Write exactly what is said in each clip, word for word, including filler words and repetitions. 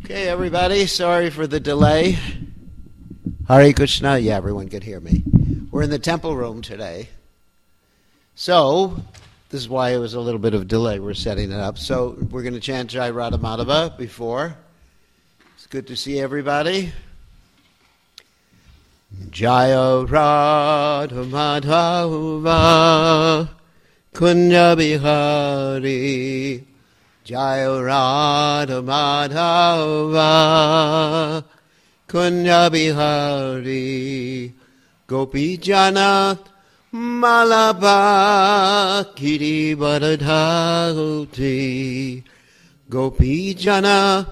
Okay, everybody, sorry for the delay. Hare Krishna. Yeah, everyone could hear me. We're in the temple room today. So, this is why it was a little bit of delay. We're setting it up. So, we're going to chant Jai Radha Madhava before. It's good to see everybody. Jaya Radha Madhava Kunya Bihari Jaya Radha Madhava Kunya Bihari Gopi Jana Malaba Kiri Baradhauti Gopi Jana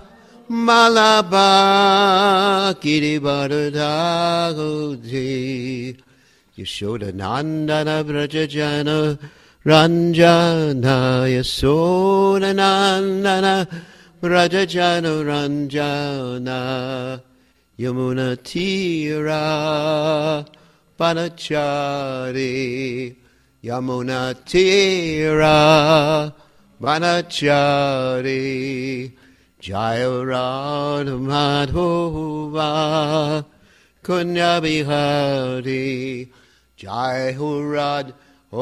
Malaba Kiri Baradhauti Yashoda Nandana Brajajana Ranjana Yashoda Nandana Brajajana Ranjana Yamuna Tira Banachari Yamuna Tira Banachari Jaya Radha Madhava Kunya Bihari Jaya Radha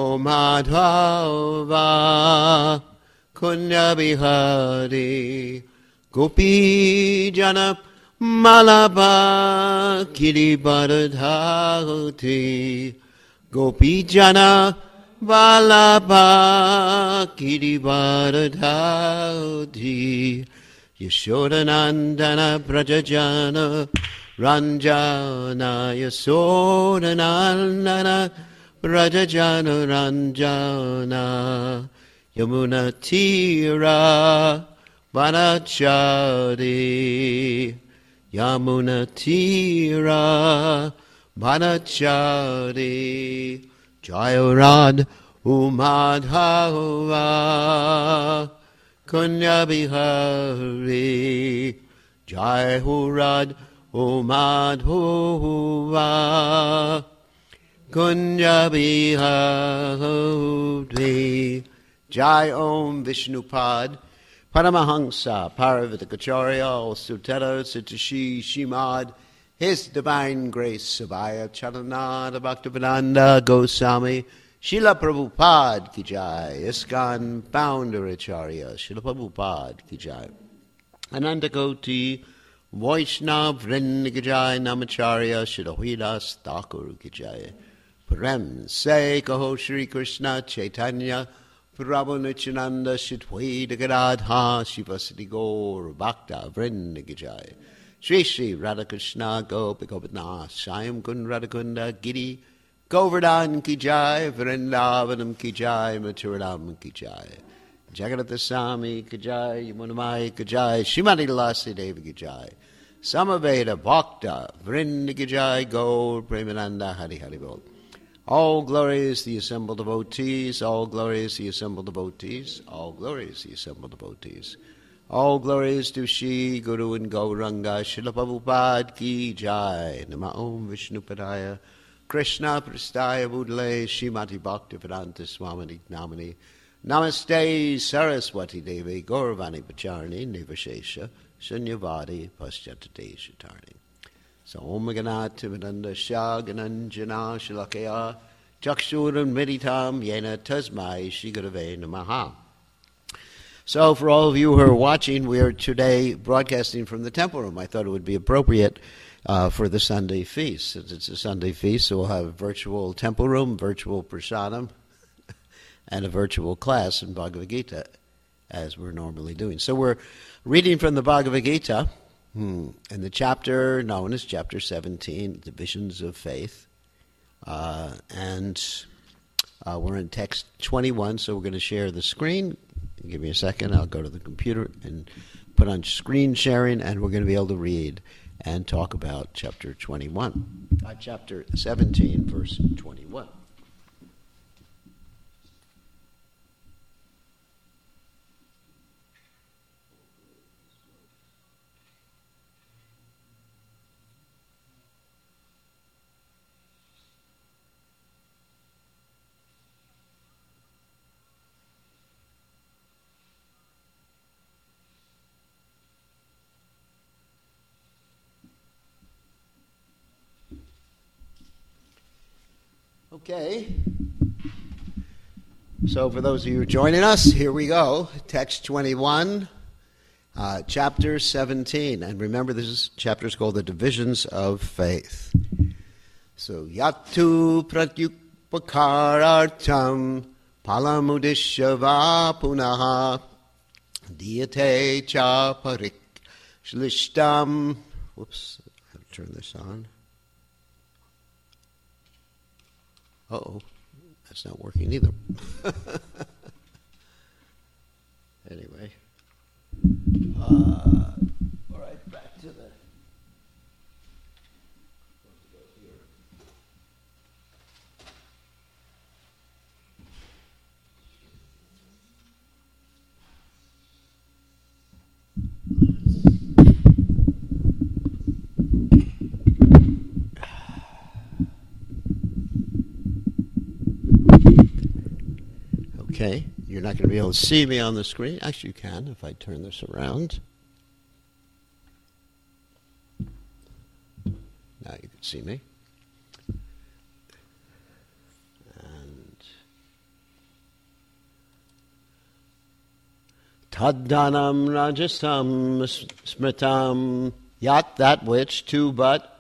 Madhava Kunya Bihari Gopi Jana Malaba Kiri Baradhauti Gopi Jana Malaba Kiri Baradhauti Yashoda Nandana Brajajana Ranjana Yashoda Nandana Brajajana Ranjana Yamuna Tira Banachari Yamuna Tira Banachari Jaya Radha Madhava Kunya Bihari Jai Radha Madhava Kunya Bihari Jai Om Vishnupad Paramahansa Paravatakacharya All Sutera Sitashi Shimad His Divine Grace Sabaya Charanada Bhaktivedanta Goswami Srila Prabhupada Ki Jai, ISKCON Founder Acharya, Srila Prabhupada Ki Jai, Ananda Koti, Vaishnav Vrinda Ki Jai, Namacharya, Srila Hridas Thakur Ki Jai, Prem Se Kaho Shri Krishna Chaitanya, Prabhu Nityananda, Shitweda Gadadha, Shivasati Gaur, Bhakta Vrinda Ki Jai, Shri Shri Radhakrishna Gopi Gopinath, Shyam Kund Radhakunda Giri, Govardhan Ki Jai, Vrindavanam Ki Jai, Mathuram Ki Jai, Jagannatha Swami Ki Jai, Yamunamai Ki Jai, Shrimati Tulasi Devi Ki Jai, Samaveda Bhakta, Vrinda Ki Jai, Gaur Premananda Hari Hari Bol. All glory is the assembled devotees, all glory is the assembled devotees, all glory is the assembled devotees. All glory is to Shri Guru and Gauranga, Srila Prabhupada Ki Jai, Nama Om Vishnupadaya, Krishna Prastaya Budale, Shrimati Bhaktivedanta Swami Namani, Namaste Saraswati Devi, Gauravani Pacharni, Nivashesha, Shunyavadi, Paschatade Shatarni. So Om Ganata Vidanda Shagananjana Shalakaya, Chakshuram Meditam Yena Tasmai Shigurave Namaha. So for all of you who are watching, we are today broadcasting from the temple room. I thought it would be appropriate Uh, for the Sunday feast. Since it's a Sunday feast, so we'll have a virtual temple room, virtual prasadam, and a virtual class in Bhagavad Gita, as we're normally doing. So we're reading from the Bhagavad Gita, hmm, in the chapter known as chapter seventeen, Divisions of Faith. Uh, and uh, we're in text twenty-one, so we're going to share the screen. Give me a second, I'll go to the computer and put on screen sharing, and we're going to be able to read and talk about chapter twenty-one, uh, chapter seventeen, verse twenty-one. Okay. So for those of you joining us, here we go. Text twenty-one, uh, chapter seventeen. And remember, this is, chapter is called The Divisions of Faith. So, yatu pratyupakarartam palamudishyava punaha diyate cha parik shlishtam. Whoops, I have to turn this on. Uh-oh, that's not working either. Anyway. Uh, all right, back to the... Okay, you're not going to be able to see me on the screen. Actually, you can if I turn this around. Now you can see me. And Taddanam rajasam smritam yat, that which, to but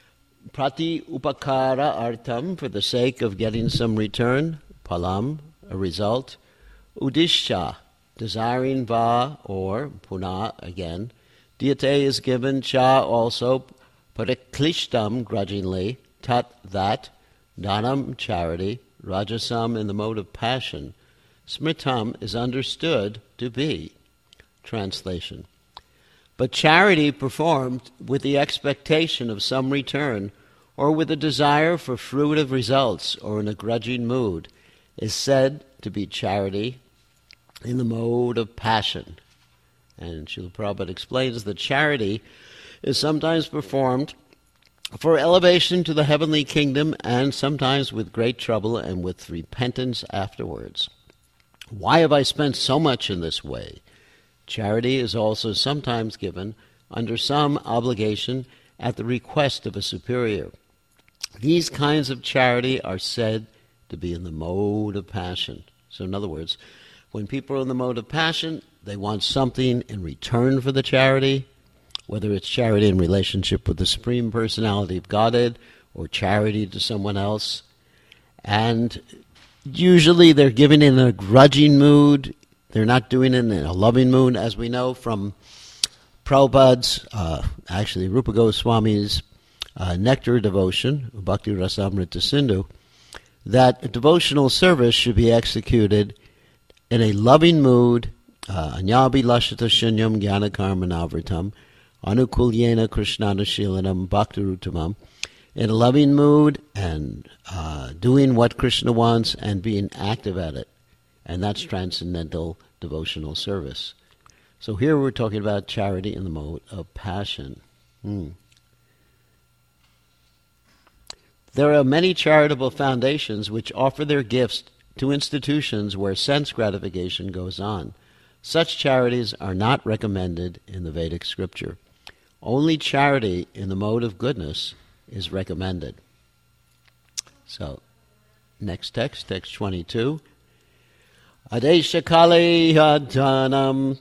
prati upakara artam, for the sake of getting some return, palam, a result, udishya, desiring, va, or puna, again, diyate is given, cha, also, pariklishtam, grudgingly, tat, that, dhanam, charity, rajasam, in the mode of passion, smritam is understood to be. Translation. But charity performed with the expectation of some return, or with a desire for fruitive results, or in a grudging mood, is said to be charity in the mode of passion. And Srila Prabhupada explains that charity is sometimes performed for elevation to the heavenly kingdom, and sometimes with great trouble and with repentance afterwards. Why have I spent so much in this way? Charity is also sometimes given under some obligation at the request of a superior. These kinds of charity are said to be in the mode of passion. So in other words, when people are in the mode of passion, they want something in return for the charity, whether it's charity in relationship with the Supreme Personality of Godhead or charity to someone else. And usually they're giving in a grudging mood. They're not doing it in a loving mood, as we know from Prabhupada's, uh, actually Rupa Goswami's uh, Nectar Devotion, Bhakti Rasamrita Sindhu, that devotional service should be executed in a loving mood, anyabi lashita shunyam jnana karma navritam, anukulyena krishnanashilanam bhaktirutamam, in a loving mood and uh, doing what Krishna wants and being active at it. And that's transcendental devotional service. So here we're talking about charity in the mode of passion. Hmm. There are many charitable foundations which offer their gifts to institutions where sense gratification goes on. Such charities are not recommended in the Vedic scripture. Only charity in the mode of goodness is recommended. So, next text, text twenty-two. Adesha kale hadanam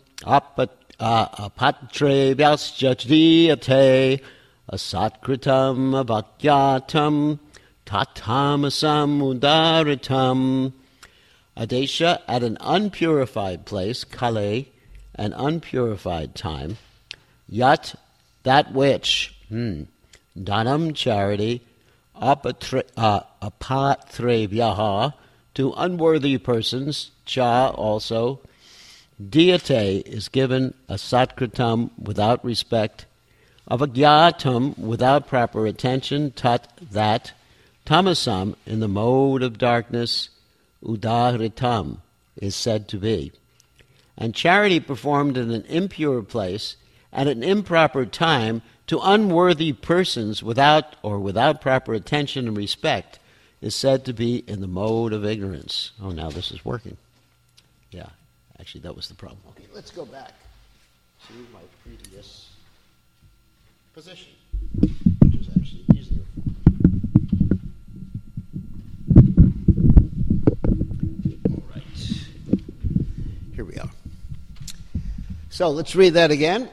apatre vyasjadriyate asatkritam avakyatam tatamasam udaritam. Adesha, at an unpurified place, kale, an unpurified time, yat, that which, hmm, danam, charity, apatre, uh, apatrebhyaha, to unworthy persons, cha, also, diyate is given, asatkritam, without respect, avagyatam, without proper attention, tat, that, tamasam, in the mode of darkness, udahritam, is said to be. And charity performed in an impure place at an improper time to unworthy persons without or without proper attention and respect is said to be in the mode of ignorance. Oh, now this is working. Yeah, actually that was the problem. Okay, let's go back to my previous position, which is actually easier. So let's read that again.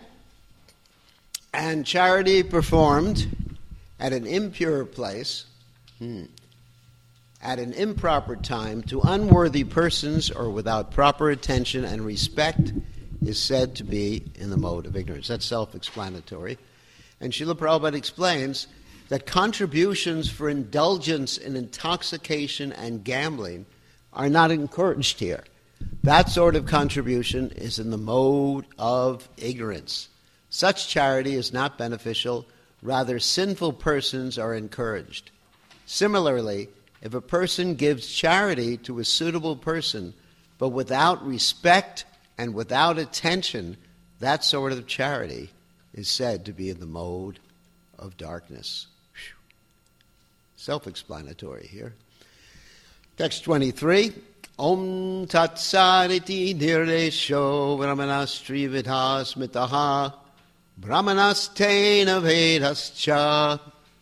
And charity performed at an impure place, hmm, at an improper time, to unworthy persons or without proper attention and respect is said to be in the mode of ignorance. That's self-explanatory. And Srila Prabhupada explains that contributions for indulgence in intoxication and gambling are not encouraged here. That sort of contribution is in the mode of ignorance. Such charity is not beneficial, rather sinful persons are encouraged. Similarly, if a person gives charity to a suitable person, but without respect and without attention, that sort of charity is said to be in the mode of darkness. Whew. Self-explanatory here. Text twenty-three. Om Tat Sariti Nirdesho Brahmanastri Vidhas Mitaha Brahmanastena Vedascha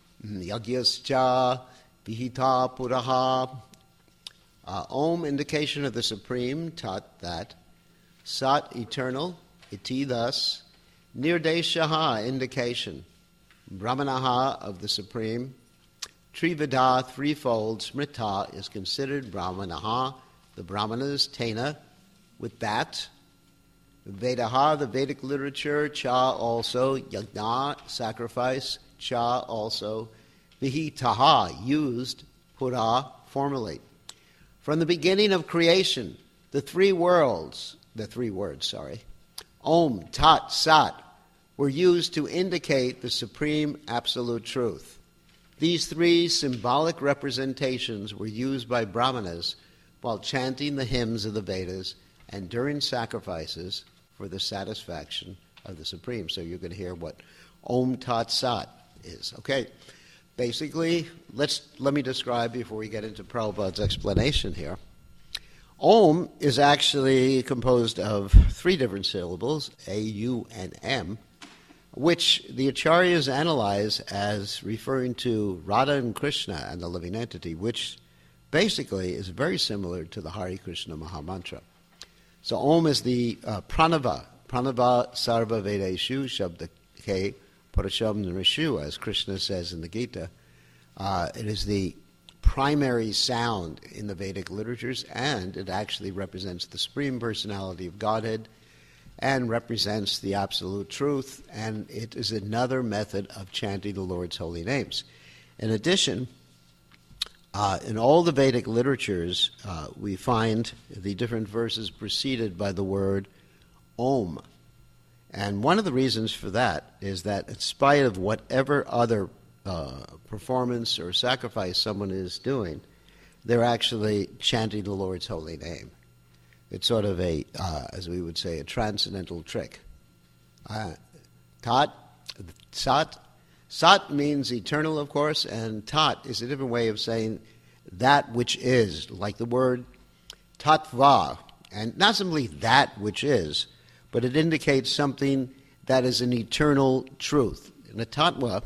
Yagyascha Vihita Puraha. Uh, Om, indication of the Supreme, Tat, that. Sat, eternal, iti, thus. Nirdeshaha, indication. Brahmanaha, of the Supreme. Trivida, threefold. Smrita is considered Brahmanaha, the Brahmanas, Tena, with that. Vedaha, the Vedic literature. Cha, also. Yajna, sacrifice. Cha, also. Vihitaha, used. Pura, formerly. From the beginning of creation, the three worlds, the three words, sorry, Om, Tat, Sat, were used to indicate the supreme absolute truth. These three symbolic representations were used by Brahmanas while chanting the hymns of the Vedas and during sacrifices for the satisfaction of the Supreme. So you're going to hear what Om Tat Sat is. Okay, basically, let's let me describe before we get into Prabhupada's explanation here. Om is actually composed of three different syllables, A, U, and M, which the Acharyas analyze as referring to Radha and Krishna and the living entity, which basically is very similar to the Hare Krishna Mahamantra. So Om is the uh, pranava, pranava sarva vedeshu shabda ke parasham nrishu, as Krishna says in the Gita. Uh, it is the primary sound in the Vedic literatures, and it actually represents the Supreme Personality of Godhead and represents the absolute truth, and it is another method of chanting the Lord's holy names. In addition, uh, in all the Vedic literatures, uh, we find the different verses preceded by the word Om. And one of the reasons for that is that in spite of whatever other uh, performance or sacrifice someone is doing, they're actually chanting the Lord's holy name. It's sort of a, uh, as we would say, a transcendental trick. Uh, tat, sat, sat means eternal, of course, and tat is a different way of saying that which is, like the word tattva, and not simply that which is, but it indicates something that is an eternal truth. And a tattva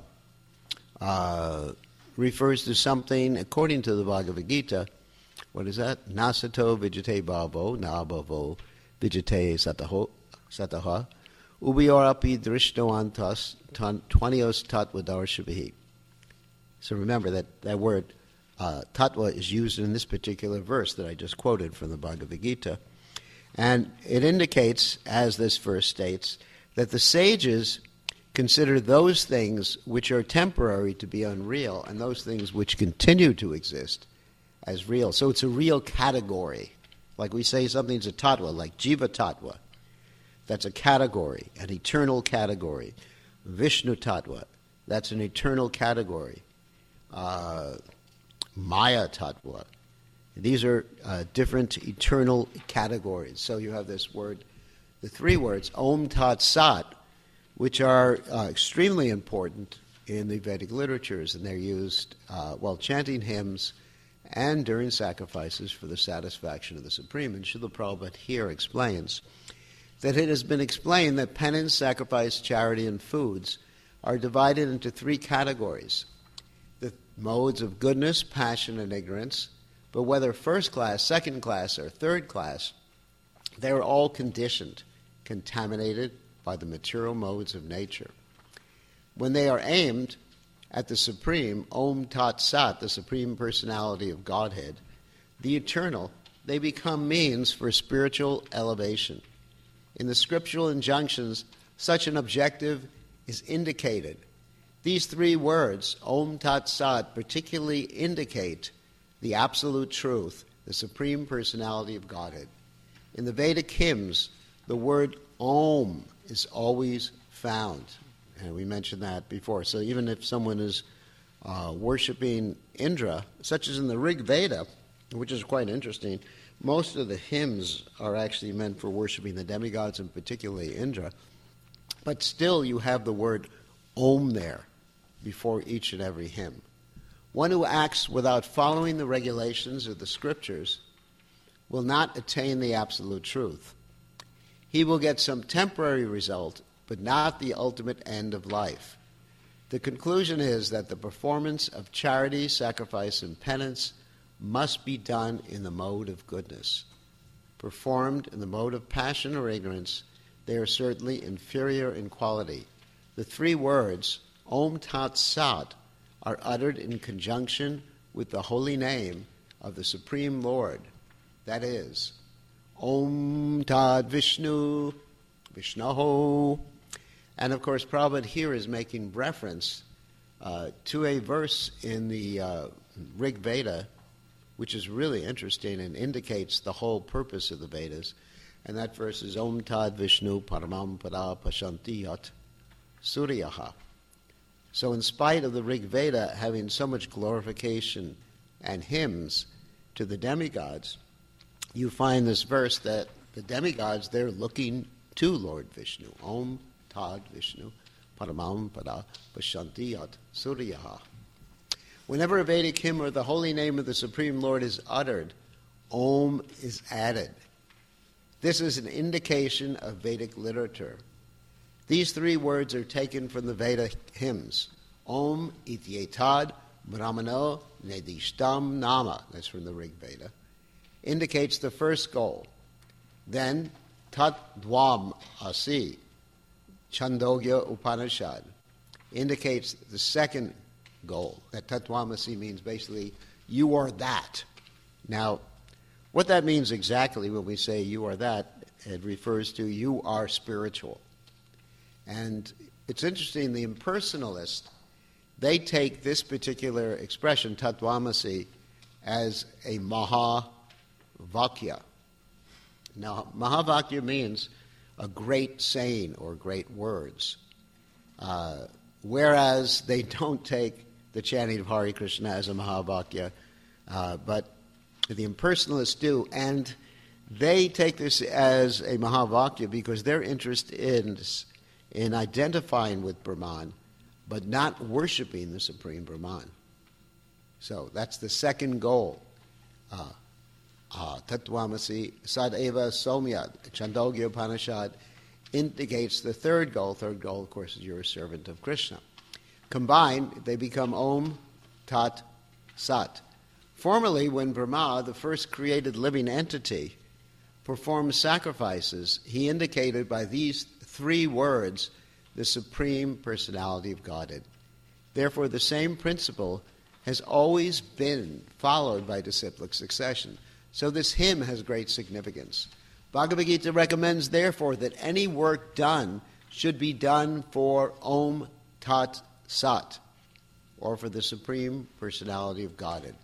uh, refers to something, according to the Bhagavad Gita, what is that? Nasato vijate bhavo, na bhavo vijate sataho, sataha, ubiyorapi drishnoantas twanios tattva darshavihi. So remember that, that word uh, tattva is used in this particular verse that I just quoted from the Bhagavad Gita. And it indicates, as this verse states, that the sages consider those things which are temporary to be unreal and those things which continue to exist as real. So it's a real category. Like we say something's a tattva, like jiva tattva. That's a category, an eternal category. Vishnu tattva, that's an eternal category. Uh, Maya tattva. These are uh, different eternal categories. So you have this word, the three words, Om Tat Sat, which are uh, extremely important in the Vedic literatures, and they're used uh, while chanting hymns and during sacrifices for the satisfaction of the Supreme. And Srila Prabhupada here explains that it has been explained that penance, sacrifice, charity, and foods are divided into three categories. The modes of goodness, passion, and ignorance, but whether first class, second class, or third class, they're all conditioned. contaminated by the material modes of nature. When they are aimed at the Supreme, Om Tat Sat, the Supreme Personality of Godhead, the Eternal, they become means for spiritual elevation. In the scriptural injunctions, such an objective is indicated. These three words, Om Tat Sat, particularly indicate the absolute truth, the Supreme Personality of Godhead. In the Vedic hymns, the word Om is always found. And we mentioned that before. So even if someone is uh, worshiping Indra, such as in the Rig Veda, which is quite interesting, most of the hymns are actually meant for worshiping the demigods, and particularly Indra. But still you have the word Om there before each and every hymn. One who acts without following the regulations of the scriptures will not attain the absolute truth. He will get some temporary result, but not the ultimate end of life. The conclusion is that the performance of charity, sacrifice, and penance must be done in the mode of goodness. Performed in the mode of passion or ignorance, they are certainly inferior in quality. The three words, Om Tat Sat, are uttered in conjunction with the holy name of the Supreme Lord. That is, Om Tat Vishnu, Vishnaho. And of course, Prabhupada here is making reference uh, to a verse in the uh, Rig Veda, which is really interesting and indicates the whole purpose of the Vedas. And that verse is Om Tad Vishnu Paramam Pada Pashanti Yat Suryaha. So in spite of the Rig Veda having so much glorification and hymns to the demigods, you find this verse that the demigods, they're looking to Lord Vishnu. Om Tad Vishnu Paramam Pada Pashanti Yat Suryaha. Whenever a Vedic hymn or the holy name of the Supreme Lord is uttered, Om is added. This is an indication of Vedic literature. These three words are taken from the Veda hymns. Om Ityetad Brahmano Nedishtam Nama, that's from the Rig Veda, indicates the first goal. Then Tat Dvam Asi, Chandogya Upanishad, indicates the second goal. That Tattvamasi means basically, you are that. Now, what that means exactly when we say you are that, it refers to you are spiritual. And it's interesting, the impersonalists, they take this particular expression, Tattvamasi, as a Mahavakya. Now, Mahavakya means a great saying or great words, uh, whereas they don't take the chanting of Hare Krishna as a Mahavakya, uh, but the impersonalists do, and they take this as a Mahavakya because they're interested in, in identifying with Brahman, but not worshiping the Supreme Brahman. So that's the second goal. Uh, uh, Tattvamasi Sadeva Somya, Chandogya Upanishad, indicates the third goal. Third goal, of course, is you're a servant of Krishna. Combined, they become Om Tat Sat. Formerly, when Brahma, the first created living entity, performed sacrifices, he indicated by these three words the Supreme Personality of Godhead. Therefore, the same principle has always been followed by disciplic succession. So this hymn has great significance. Bhagavad Gita recommends, therefore, that any work done should be done for Om Tat Sat, or for the Supreme Personality of Godhead.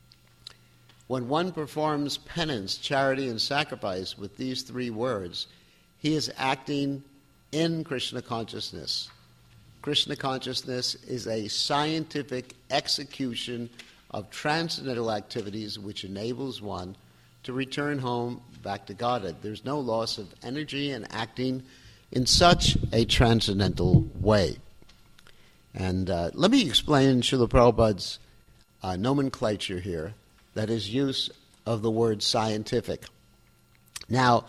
When one performs penance, charity, and sacrifice with these three words, he is acting in Krishna consciousness. Krishna consciousness is a scientific execution of transcendental activities which enables one to return home back to Godhead. There's no loss of energy in acting in such a transcendental way. And uh, let me explain Srila Prabhupada's uh, nomenclature here, that is use of the word scientific. Now,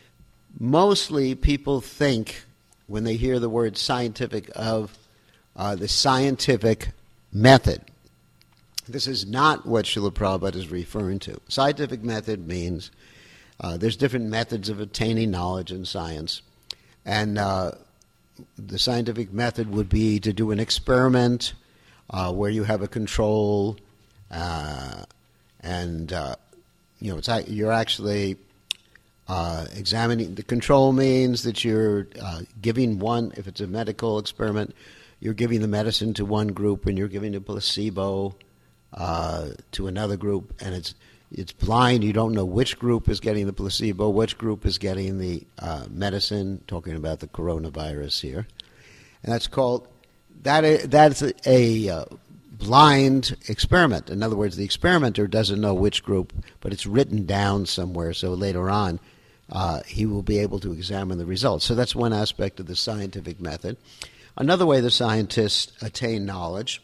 mostly people think, when they hear the word scientific, of uh, the scientific method. This is not what Srila Prabhupada is referring to. Scientific method means uh, there's different methods of attaining knowledge in science. And uh, the scientific method would be to do an experiment uh, where you have a control, uh, and uh, you know it's, you're actually uh, examining. The control means that you're uh, giving one. If it's a medical experiment, you're giving the medicine to one group, and you're giving a placebo uh, to another group, and it's it's blind. You don't know which group is getting the placebo, which group is getting the uh, medicine. Talking about the coronavirus here, and that's called that. Is, that's a, a uh, blind experiment. In other words, the experimenter doesn't know which group, but it's written down somewhere. So later on, uh, he will be able to examine the results. So that's one aspect of the scientific method. Another way the scientists attain knowledge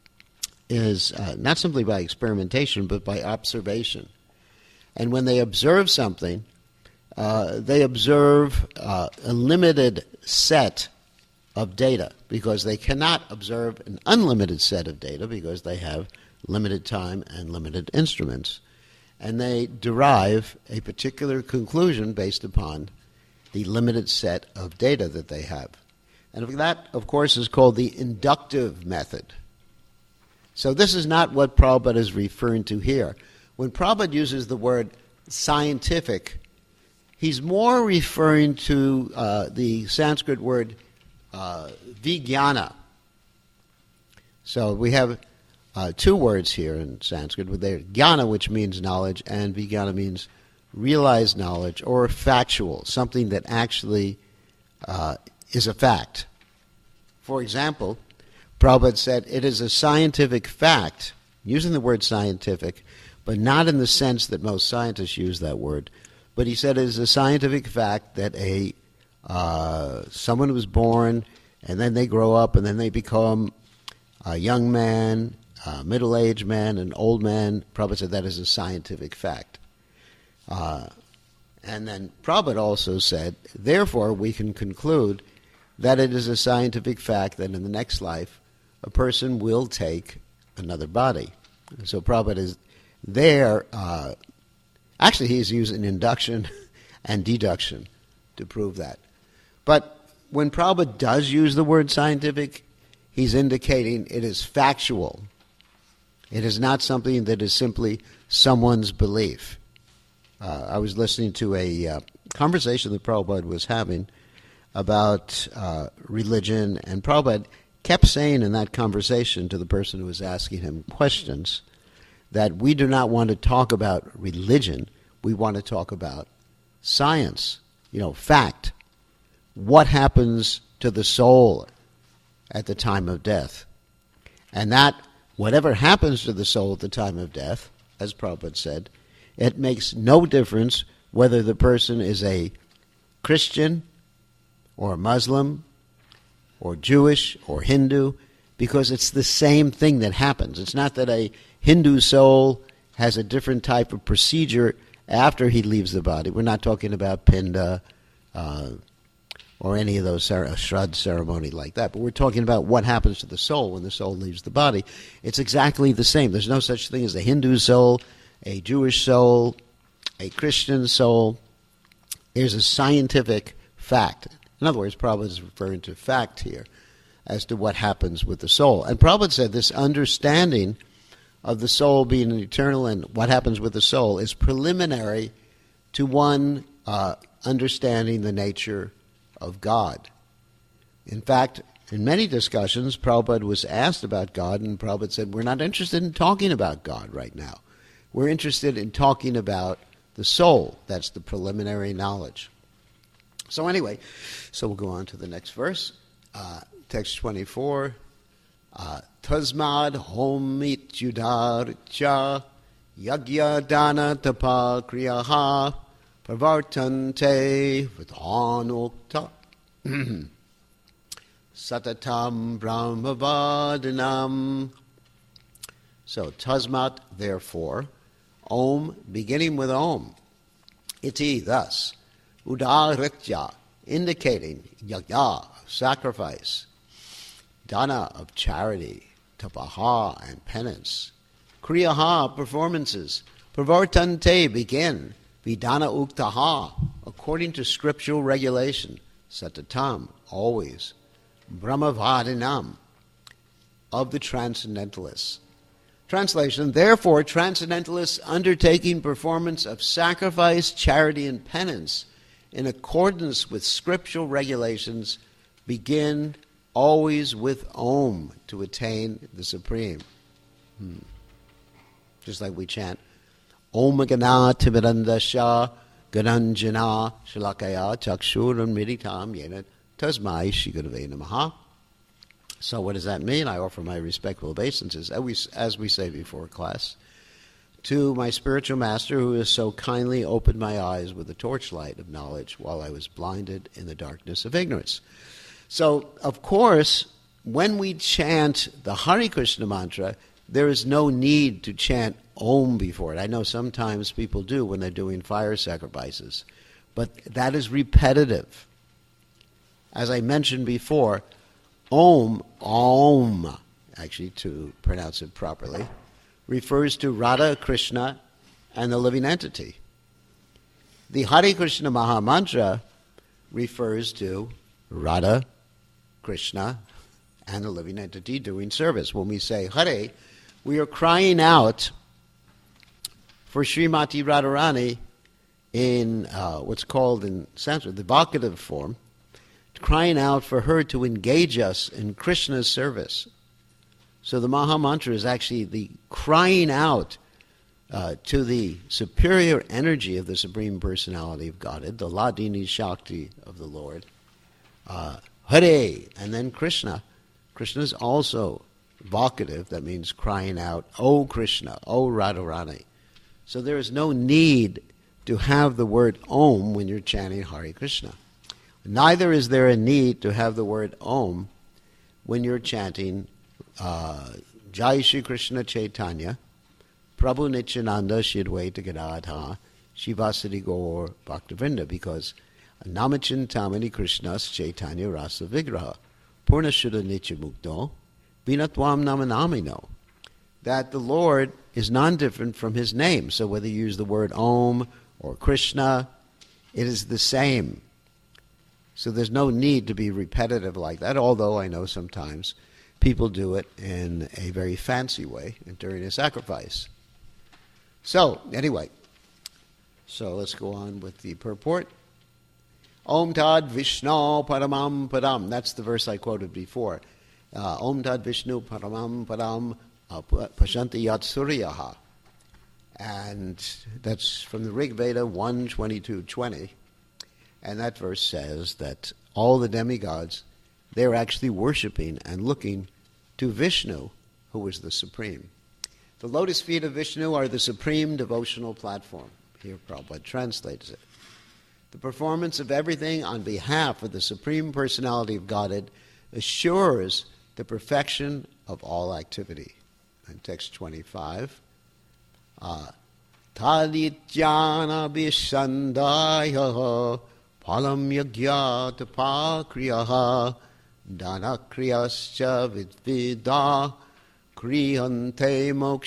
is uh, not simply by experimentation, but by observation. And when they observe something, uh, they observe uh, a limited set of data, because they cannot observe an unlimited set of data because they have limited time and limited instruments. And they derive a particular conclusion based upon the limited set of data that they have. And that, of course, is called the inductive method. So this is not what Prabhupada is referring to here. When Prabhupada uses the word scientific, he's more referring to uh, the Sanskrit word uh, vijnana. So we have uh, two words here in Sanskrit. They're jnana, which means knowledge, and vijnana means realized knowledge or factual, something that actually uh, is a fact. For example, Prabhupada said it is a scientific fact, using the word scientific, but not in the sense that most scientists use that word. But he said it is a scientific fact that a uh, someone was born, and then they grow up, and then they become a young man, a middle-aged man, an old man. Prabhupada said that is a scientific fact. Uh, and then Prabhupada also said, therefore we can conclude that it is a scientific fact that in the next life a person will take another body. So Prabhupada is there. Uh, actually, he's using induction and deduction to prove that. But when Prabhupada does use the word scientific, he's indicating it is factual. It is not something that is simply someone's belief. Uh, I was listening to a uh, conversation that Prabhupada was having about uh, religion, and Prabhupada kept saying in that conversation to the person who was asking him questions that we do not want to talk about religion, we want to talk about science, you know, fact. What happens to the soul at the time of death? And that, whatever happens to the soul at the time of death, as Prabhupada said, it makes no difference whether the person is a Christian or a Muslim or Jewish or Hindu, because it's the same thing that happens. It's not that a Hindu soul has a different type of procedure after he leaves the body. We're not talking about Pinda uh, or any of those cer- Shraddha ceremony like that, but we're talking about what happens to the soul when the soul leaves the body. It's exactly the same. There's no such thing as a Hindu soul, a Jewish soul, a Christian soul. There's a scientific fact. In other words, Prabhupada is referring to fact here as to what happens with the soul. And Prabhupada said this understanding of the soul being eternal and what happens with the soul is preliminary to one uh, understanding the nature of God. In fact, in many discussions, Prabhupada was asked about God, and Prabhupada said, we're not interested in talking about God right now. We're interested in talking about the soul. That's the preliminary knowledge. So anyway, so we'll go on to the next verse. Uh, text twenty-four. Uh, Tasmad homit judarcha yagya dana tapa kriyaha pravartante vidhanokta satatam brahmavadinam. So tasmat, therefore, om, beginning with om, iti, thus, udaritya, indicating yagya, sacrifice, dana, of charity, tapaha, and penance, kriyaha, performances, pravartante, begin, vidana uktaha, according to scriptural regulation, satatam, always, brahmavadinam, of the transcendentalists. Translation, therefore, transcendentalists undertaking performance of sacrifice, charity, and penance in accordance with scriptural regulations begin always with Om to attain the Supreme. Hmm. Just like we chant, Om Gana Timirandasya Gananjana Shalakaya Chakshuram Miritam Yena Tasmai Shigurave Namaha. So what does that mean? I offer my respectful obeisances, as we, as we say before class, to my spiritual master who has so kindly opened my eyes with the torchlight of knowledge while I was blinded in the darkness of ignorance. So, of course, when we chant the Hare Krishna mantra, there is no need to chant Om before it. I know sometimes people do when they're doing fire sacrifices, but that is repetitive. As I mentioned before, Om, Om, actually to pronounce it properly, refers to Radha, Krishna, and the living entity. The Hare Krishna Maha Mantra refers to Radha, Krishna, and the living entity doing service. When we say Hare, we are crying out for Srimati Radharani in uh, what's called in Sanskrit the vocative form, crying out for her to engage us in Krishna's service. So the Maha Mantra is actually the crying out uh, to the superior energy of the Supreme Personality of Godhead, the Hladini Shakti of the Lord, uh, Hare, and then Krishna. Krishna is also vocative, that means crying out, O Krishna, O Radharani. So there is no need to have the word Om when you're chanting Hare Krishna. Neither is there a need to have the word Om when you're chanting uh, Jai Shri Krishna Chaitanya, Prabhu Nityananda Shidwaita Gadadha, Shivasati Gaur Bhaktivinoda, because Namachintamani Krishnas Chaitanya Rasa Vigraha, Purnashuddha Nitya Mukto, Vinatvam Namanamino, that the Lord is non-different from his name. So whether you use the word Om or Krishna, it is the same. So there's no need to be repetitive like that, although I know sometimes people do it in a very fancy way during a sacrifice. So, anyway, so let's go on with the purport. Om Tad Vishnu Paramam Padam. That's the verse I quoted before. Uh, Om Tad Vishnu Paramam Padam uh, Pashanti Yat Suryaha. And that's from the Rig Veda one twenty-two twenty. And that verse says that all the demigods, they're actually worshiping and looking to Vishnu, who is the Supreme. The lotus feet of Vishnu are the supreme devotional platform. Here Prabhupada translates it. The performance of everything on behalf of the Supreme Personality of Godhead assures the perfection of all activity. And text twenty-five. Uh, Tadityana Vishandaya Palam Yagya Tapa Kriyaha Dana Kriyascha Vidvida Kriyante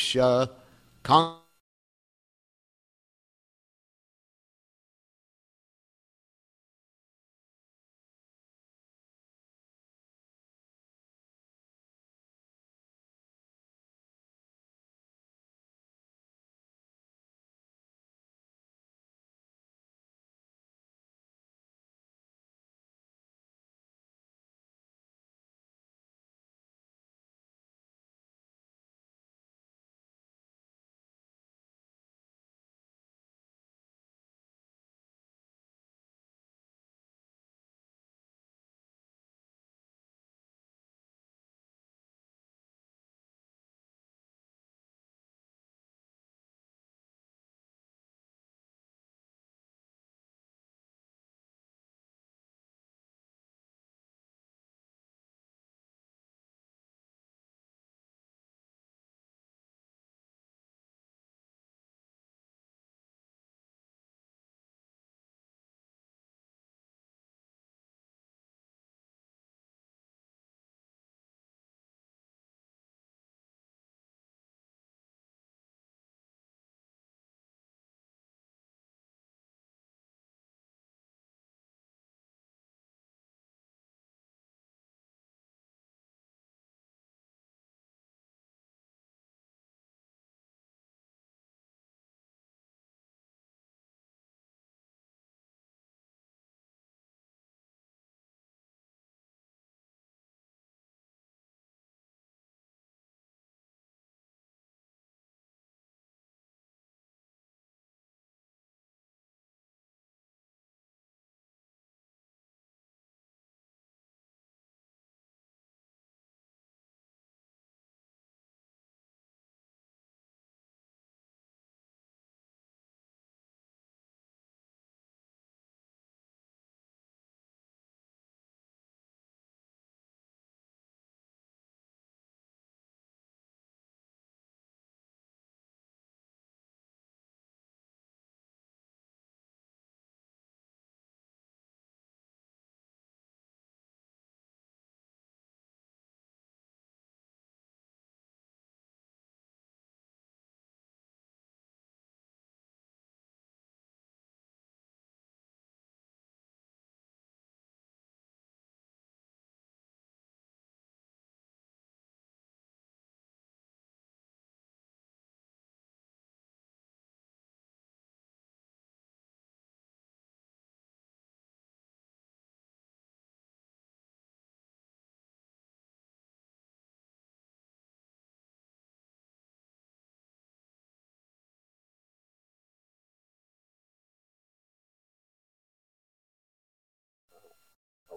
Moksha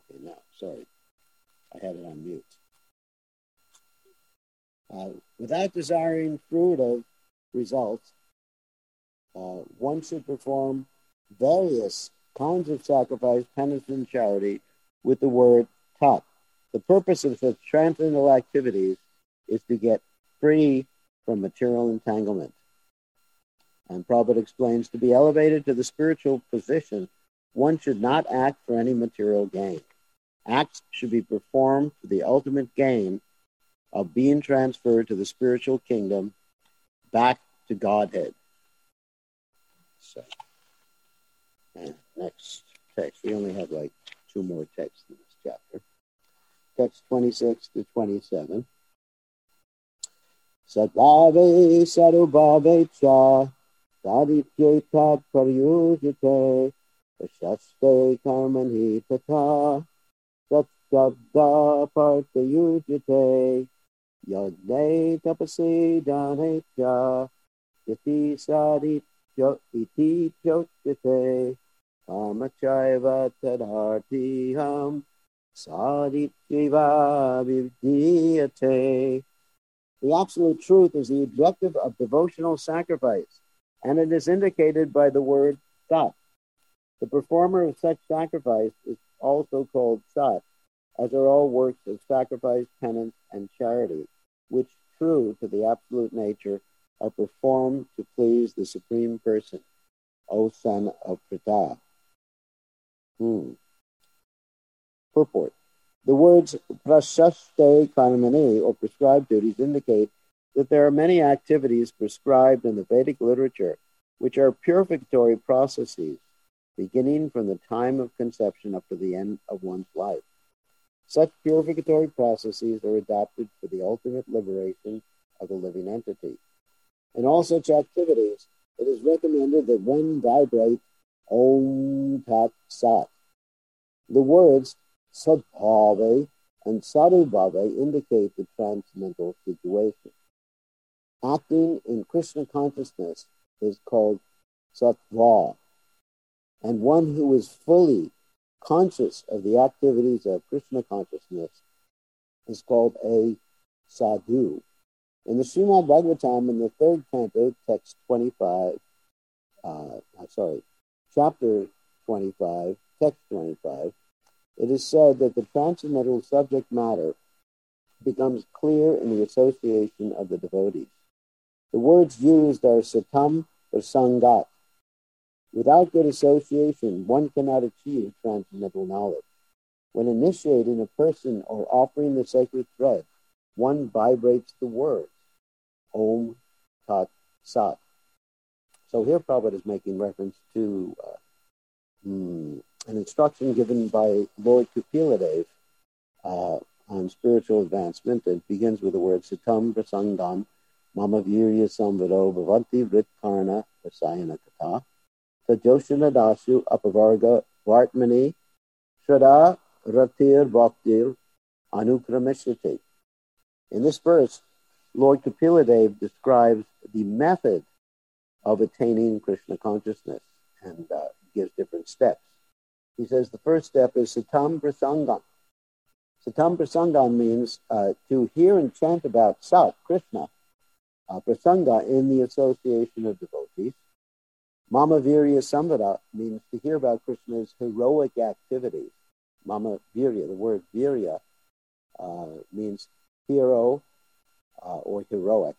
Okay, now, sorry, I had it on mute. Uh, without desiring fruitive results, uh, one should perform various kinds of sacrifice, penance, and charity with the word tat. The purpose of such transcendental activities is to get free from material entanglement. And Prabhupada explains, to be elevated to the spiritual position, one should not act for any material gain. Acts should be performed for the ultimate gain of being transferred to the spiritual kingdom, back to Godhead. So, and next text. We only have like two more texts in this chapter. Text twenty-six to twenty-seven. Sadhave sarubhave cha sadityetat paryujite vashaste karmani tata satsabda partayujite yagne tapasi dane cha iti sadityo iti chochite kamachaiva tadhartiham Sadityiva vivdiyate. The absolute truth is the objective of devotional sacrifice, and it is indicated by the word sat. The performer of such sacrifice is also called sat, as are all works of sacrifice, penance, and charity, which, true to the absolute nature, are performed to please the Supreme Person, O son of Pritha. Hmm. Purport. The words prashaste karmani, or prescribed duties, indicate that there are many activities prescribed in the Vedic literature which are purificatory processes beginning from the time of conception up to the end of one's life. Such purificatory processes are adopted for the ultimate liberation of the living entity. In all such activities, it is recommended that one vibrate Om Tat Sat. The words Sadbhave and Sarubhave indicate the transcendental situation. Acting in Krishna consciousness is called Sattva, and one who is fully conscious of the activities of Krishna consciousness is called a sadhu. In the Srimad Bhagavatam, in the third canto, text twenty-five, uh, sorry, chapter twenty-five, text twenty-five, it is said that the transcendental subject matter becomes clear in the association of the devotees. The words used are satam or sangat. Without good association, one cannot achieve transcendental knowledge. When initiating a person or offering the sacred thread, one vibrates the words Om Tat Sat. So here Prabhupada is making reference to uh, hmm, an instruction given by Lord Kapiladev uh, on spiritual advancement that begins with the word Satam Prasangam Mama Virya Samvado Bhavanti Vritkarna Rasayana Kata Sajoshana Dasu Apavarga Vartmani Shraddha Ratir Bhaktir Anukramishati. In this verse, Lord Kapiladev describes the method of attaining Krishna consciousness and uh, gives different steps. He says the first step is Satam Prasangam. Satam Prasangam means uh, to hear and chant about Sat, Krishna, uh, Prasanga, in the association of devotees. Mama Virya Samvada means to hear about Krishna's heroic activities. Mama Virya, the word Virya, uh, means hero uh, or heroic.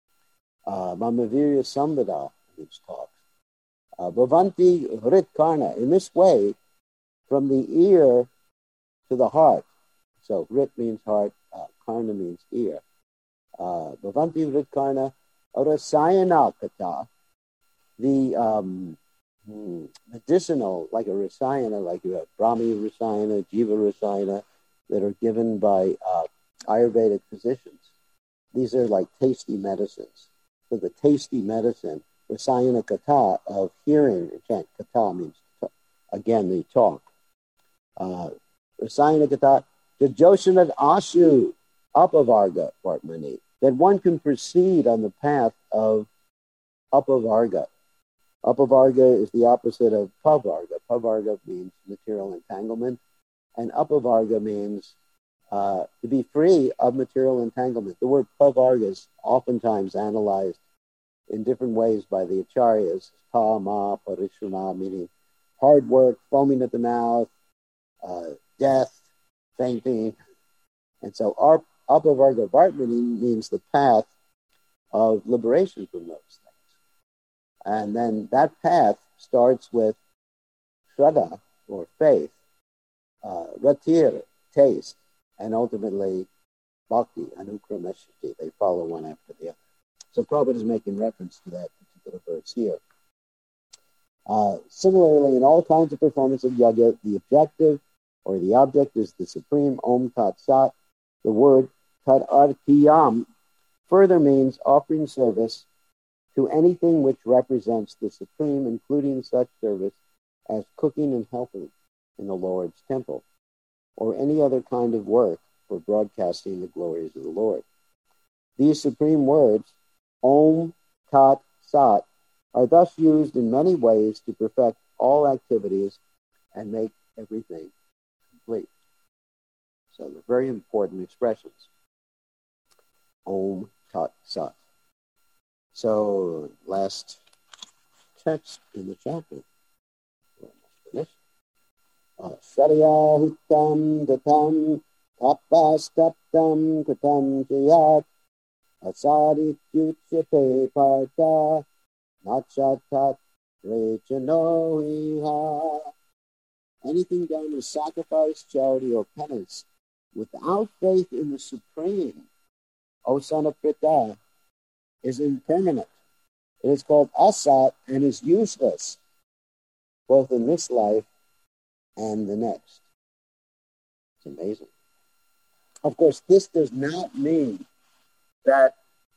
Uh, Mama Virya Samvada means talk. Uh, Bhavanti Hritkarna. In this way, from the ear to the heart. So Hrit means heart, uh, Karna means ear. Uh, Bhavanti Hritkarna Rasayana Kata. The um, medicinal, like a Rasayana, like you have Brahmi Rasayana, Jiva Rasayana, that are given by uh, Ayurvedic physicians. These are like tasty medicines. So the tasty medicine, Rasayana Kata, of hearing and chant. Kata means, to, again, the talk. Uh, Rasayana Kata, Jajoshanat Ashu, Apavarga Vartmani, that one can proceed on the path of Apavarga. Apavarga is the opposite of Pavarga. Pavarga means material entanglement, And apavarga means uh, to be free of material entanglement. The word pavarga is oftentimes analyzed in different ways by the acharyas. Pa, ma, parishrama, meaning hard work, foaming at the mouth, uh, death, fainting. And so our apavarga vartmani means the path of liberation from those things. And then that path starts with shraddha, or faith, uh, ratir, taste, and ultimately bhakti, anukrameshati. They follow one after the other. So Prabhupada is making reference to that particular verse here. Uh, similarly, in all kinds of performance of yoga, the objective or the object is the supreme Om Tat Sat. The word Tat Artiyam further means offering service to anything which represents the supreme, including such service as cooking and helping in the Lord's temple, or any other kind of work for broadcasting the glories of the Lord. These supreme words, Om Tat Sat, are thus used in many ways to perfect all activities and make everything complete. So they're very important expressions. Om Tat Sat. So last text in the chapter. Saryahutam datam tapastaptam kritam jayat asadityuchyate partha nachatat rechanoiha. Anything done as sacrifice, charity, or penance without faith in the Supreme, O son of Pritha, is impermanent. It is called asat and is useless, both in this life and the next. It's amazing. Of course, this does not mean that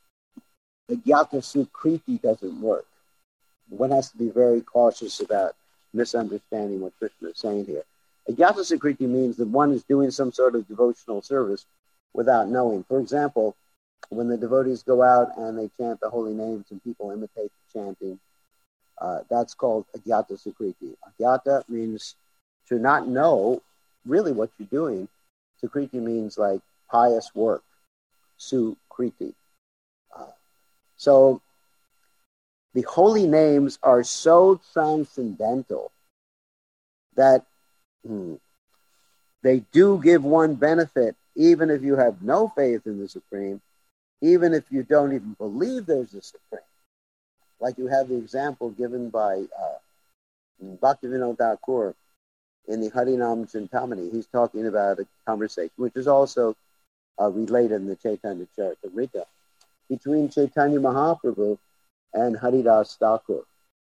Agyata Sukriti doesn't work. One has to be very cautious about misunderstanding what Krishna is saying here. Agyata Sukriti means that one is doing some sort of devotional service without knowing. For example, when the devotees go out and they chant the holy names and people imitate the chanting, uh, that's called Agyata Sukriti. Agyata means to not know really what you're doing. Sukriti means like pious work. Sukriti. Uh, so the holy names are so transcendental that hmm, they do give one benefit even if you have no faith in the Supreme, even if you don't even believe there's a Supreme. Like you have the example given by uh, Bhaktivinoda Thakur in the Harinam Chintamani. He's talking about a conversation, which is also uh, related in the Chaitanya Charitamrita, between Chaitanya Mahaprabhu and Haridas Thakur.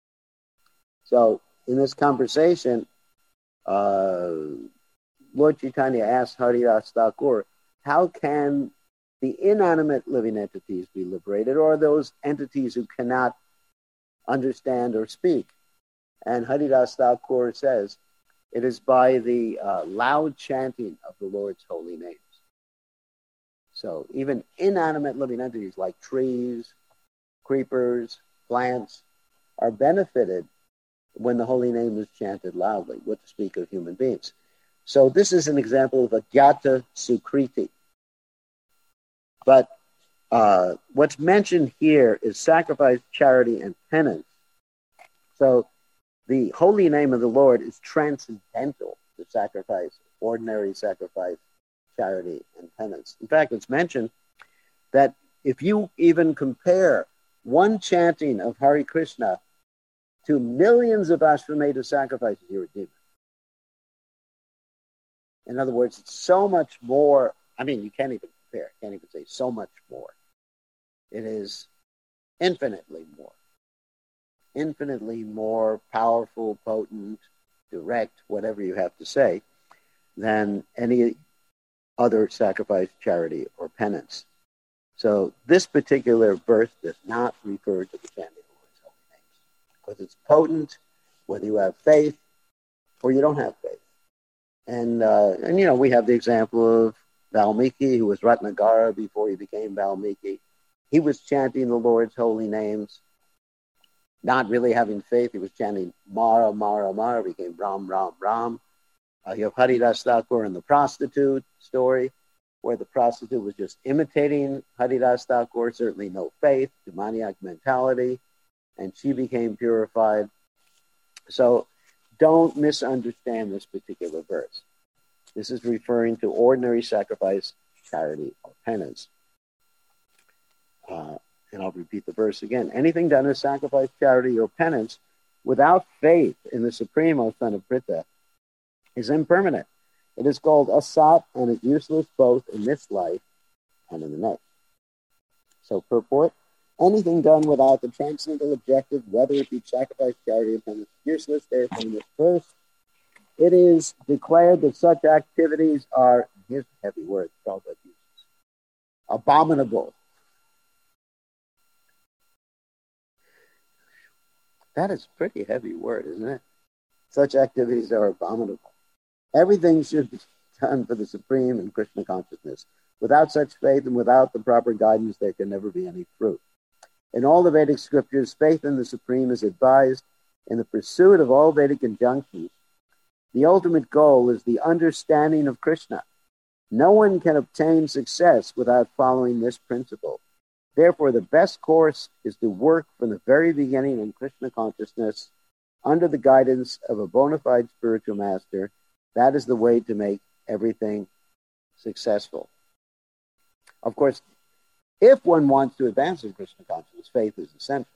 So in this conversation, uh, Lord Chaitanya asked Haridas Thakur, how can the inanimate living entities be liberated, or those entities who cannot understand or speak? And Haridas Thakur says, it is by the uh, loud chanting of the Lord's holy names. So even inanimate living entities like trees, creepers, plants are benefited when the holy name is chanted loudly, what to speak of human beings. So this is an example of Agyata Sukriti. But uh, what's mentioned here is sacrifice, charity, and penance. So the holy name of the Lord is transcendental to sacrifice, ordinary sacrifice, charity, and penance. In fact, it's mentioned that if you even compare one chanting of Hare Krishna to millions of Ashwamedha sacrifices, you're a demon. In other words, it's so much more. I mean, you can't even compare. Can't even say so much more. It is infinitely more. Infinitely more powerful, potent, direct, whatever you have to say, than any other sacrifice, charity, or penance. So this particular verse does not refer to the chanting of the Lord's holy names, because it's potent, whether you have faith or you don't have faith. And, uh, and you know, we have the example of Valmiki, who was Ratnagara before he became Valmiki. He was chanting the Lord's holy names, not really having faith. He was chanting Mara, Mara, Mara, became Ram, Ram, Ram. Uh, you have Haridas Thakur and the prostitute story, where the prostitute was just imitating Haridas Thakur, certainly no faith, demoniac mentality, and she became purified. So don't misunderstand this particular verse. This is referring to ordinary sacrifice, charity, or penance. Uh, and I'll repeat the verse again. Anything done as sacrifice, charity, or penance without faith in the Supreme, O son of Pritha, is impermanent. It is called asat and is useless both in this life and in the next. So purport, anything done without the transcendental objective, whether it be sacrifice, charity, or penance, is useless. Therefore, in this verse, it is declared that such activities are, here's a heavy word, abominable. That is a pretty heavy word, isn't it? Such activities are abominable. Everything should be done for the Supreme and Krishna consciousness. Without such faith and without the proper guidance, there can never be any fruit. In all the Vedic scriptures, faith in the Supreme is advised in the pursuit of all Vedic injunctions. The ultimate goal is the understanding of Krishna. No one can obtain success without following this principle. Therefore, the best course is to work from the very beginning in Krishna consciousness under the guidance of a bona fide spiritual master. That is the way to make everything successful. Of course, if one wants to advance in Krishna consciousness, faith is essential.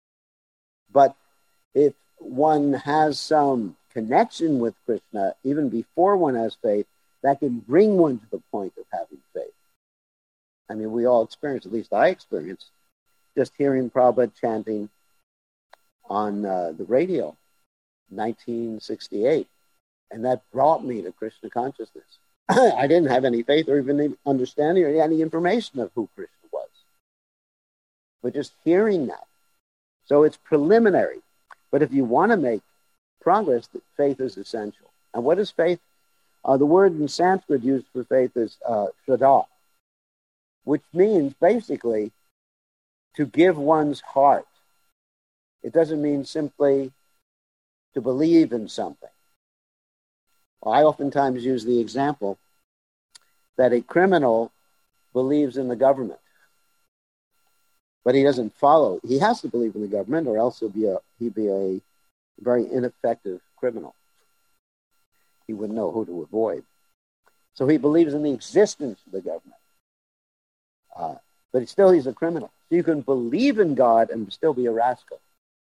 But if one has some connection with Krishna, even before one has faith, that can bring one to the point of having faith. I mean, we all experience, at least I experienced, just hearing Prabhupada chanting on uh, the radio, nineteen sixty-eight. And that brought me to Krishna consciousness. I didn't have any faith or even any understanding or any information of who Krishna was. But just hearing that. So it's preliminary. But if you want to make progress, faith is essential. And what is faith? Uh, the word in Sanskrit used for faith is uh, shraddha, which means basically to give one's heart. It doesn't mean simply to believe in something. I oftentimes use the example that a criminal believes in the government, but he doesn't follow. He has to believe in the government, or else he'll be a he'd be a very ineffective criminal. He wouldn't know who to avoid. So he believes in the existence of the government, uh, but still he's a criminal. So you can believe in God and still be a rascal.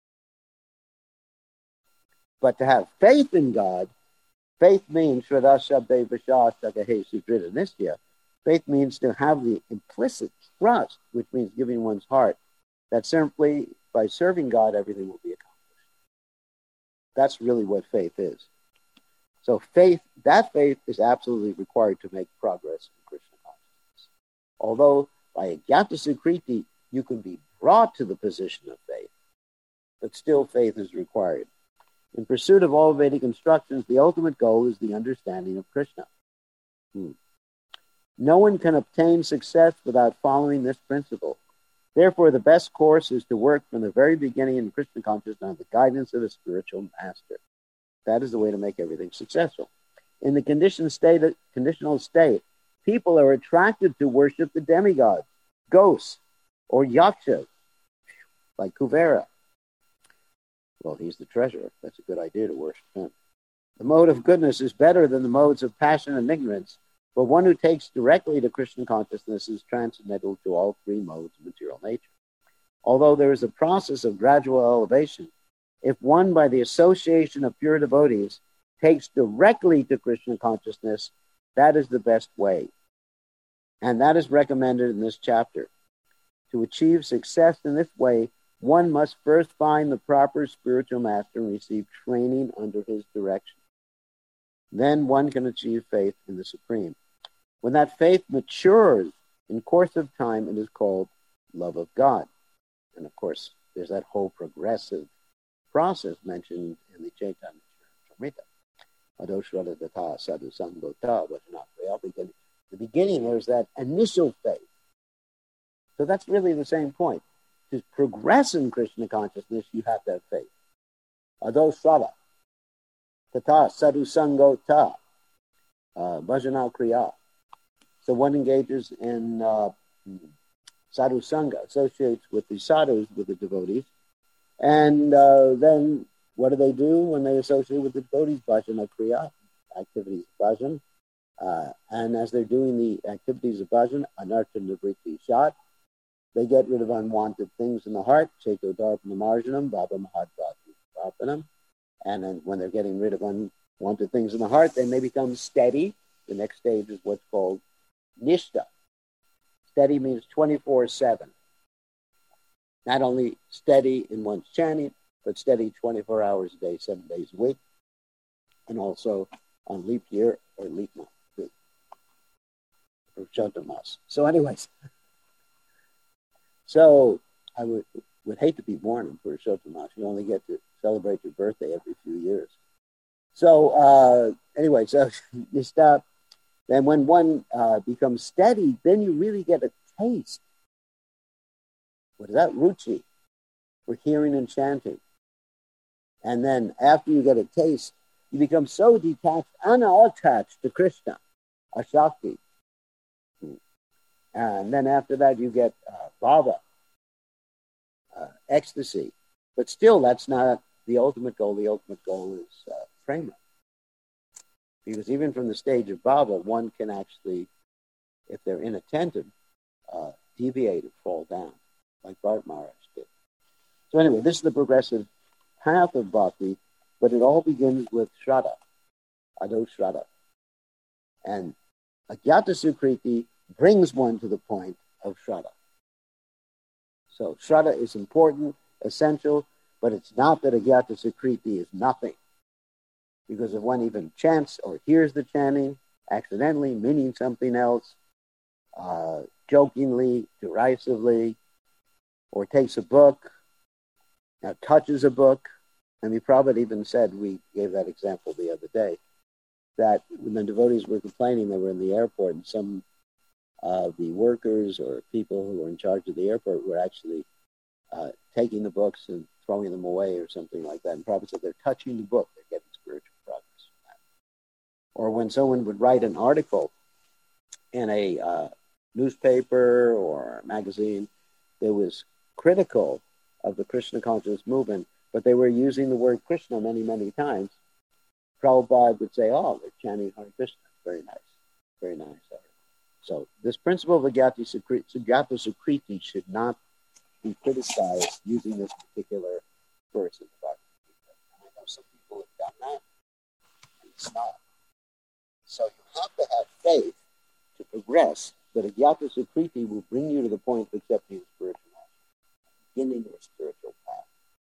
But to have faith in God, faith means, Shraddha Shabde Vishas Sagahe Sudrita Nistya. Faith means to have the implicit trust, which means giving one's heart, that simply by serving God, everything will be accomplished. That's really what faith is. So faith, that faith is absolutely required to make progress in Krishna consciousness. Although by Agyata Sukriti, you can be brought to the position of faith, but still faith is required. In pursuit of all Vedic instructions, the ultimate goal is the understanding of Krishna. Hmm. No one can obtain success without following this principle. Therefore, the best course is to work from the very beginning in Krishna consciousness under the guidance of a spiritual master. That is the way to make everything successful. In the conditioned state, conditional state, people are attracted to worship the demigods, ghosts, or yakshas, like Kuvera. Well, he's the treasurer. That's a good idea to worship him. The mode of goodness is better than the modes of passion and ignorance, but one who takes directly to Krishna consciousness is transcendental to all three modes of material nature. Although there is a process of gradual elevation, if one, by the association of pure devotees, takes directly to Krishna consciousness, that is the best way. And that is recommended in this chapter. To achieve success in this way, one must first find the proper spiritual master and receive training under his direction. Then one can achieve faith in the Supreme. When that faith matures in course of time, it is called love of God. And of course, there's that whole progressive process mentioned in the Chaitanya Charitamrita. Adoshradata sadhu sangota vajana. The beginning, there's that initial faith. So that's really the same point. To progress in Krishna consciousness, you have that faith. Adoshradha tata sadhu sangota. uh, bhajana kriya. So one engages in uh, sadhu sangha, associates with the sadhus, with the devotees, and uh, then what do they do when they associate with the devotees? Bhajana kriya, activities of bhajan. Uh, and as they're doing the activities of bhajan, anartha nivritti shot, they get rid of unwanted things in the heart, cheto darpana marjanam, baba mahadvati prapanam. And then when they're getting rid of unwanted things in the heart, then they become steady. The next stage is what's called nishta. Steady means twenty-four seven. Not only steady in one's chanting, but steady twenty-four hours a day, seven days a week, and also on leap year or leap month, or Chantamas. So anyways, so I would, would hate to be born in Purushottam. You only get to celebrate your birthday every few years. So uh, anyway, so you stop. Then when one uh, becomes steady, then you really get a taste. What is that? Ruchi, for hearing and chanting. And then after you get a taste, you become so detached, unattached to Krishna, Ashakti. And then after that, you get uh, bhava, uh, ecstasy. But still, that's not the ultimate goal. The ultimate goal is uh, prema. Because even from the stage of bhava, one can actually, if they're inattentive, uh, deviate and fall down, like Bharat Maharaj did. So anyway, this is the progressive path of bhakti, but it all begins with shraddha, ado shraddha. And agyata sukriti brings one to the point of shraddha. So shraddha is important, essential, but it's not that agyata sukriti is nothing. Because if one even chants or hears the chanting accidentally, meaning something else, uh, jokingly, derisively, or takes a book, now touches a book, and the Prabhupada even said, we gave that example the other day, that when the devotees were complaining, they were in the airport, and some of the workers or people who were in charge of the airport were actually uh, taking the books and throwing them away or something like that. And Prabhupada said, they're touching the book, they're getting spiritual progress from that. Or when someone would write an article in a uh, newspaper or magazine that was critical of the Krishna consciousness movement, but they were using the word Krishna many, many times, Prabhupada would say, oh, they're chanting Hare Krishna. Very nice. Very nice. So this principle of Agyata Sukriti, Agyata Sukriti should not be criticized using this particular verse in the Bhagavad Gita. And I know some people have done that, and it's not. So you have to have faith to progress, that Agyata Sukriti will bring you to the point of accepting the spiritual life, beginning your spiritual path.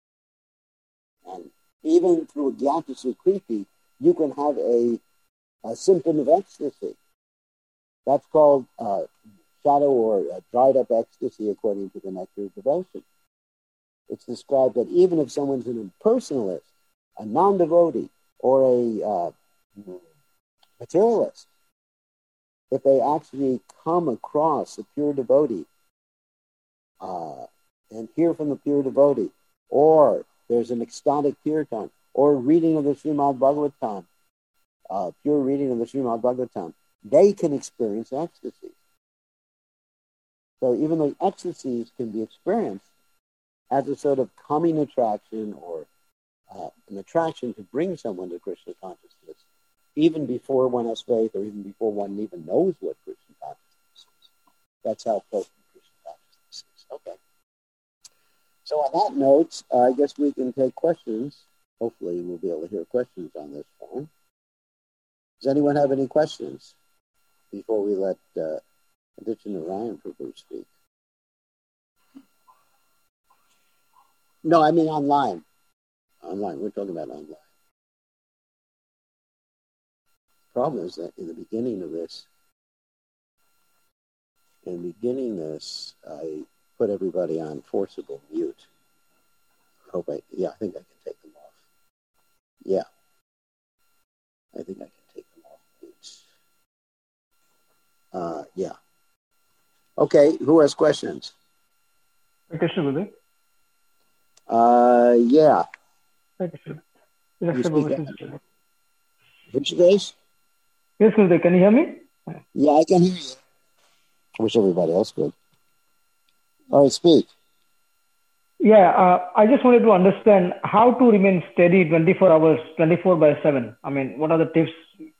And even through Agyata Sukriti, you can have a, a symptom of ecstasy. That's called uh, shadow or uh, dried up ecstasy according to the Nectar of Devotion. It's described that even if someone's an impersonalist, a non-devotee, or a uh, materialist, if they actually come across a pure devotee uh, and hear from the pure devotee, or there's an ecstatic kirtan, or reading of the Srimad Bhagavatam, uh, pure reading of the Srimad Bhagavatam, they can experience ecstasy. So even though ecstasies can be experienced as a sort of coming attraction or uh, an attraction to bring someone to Krishna consciousness, even before one has faith or even before one even knows what Krishna consciousness is. That's how potent Krishna consciousness is. Okay. So on that note, uh, I guess we can take questions. Hopefully we'll be able to hear questions on this phone. Does anyone have any questions before we let uh, Aditya Narayan Prabhu speak? No, I mean online. Online. We're talking about online. The problem is that in the beginning of this, in the beginning of this, I put everybody on forcible mute. I hope I, yeah, I think I can take them off. Yeah. I think I can take them off mute. Uh, yeah. Okay, who has questions? Krishna Guru. Uh, yeah. Krishna. You speak Rishikesh? Yes, Gurudev, can you hear me? Yeah, I can hear you. I wish everybody else could. All right, speak. Yeah, uh, I just wanted to understand how to remain steady twenty-four hours, twenty-four by seven. I mean, what are the tips?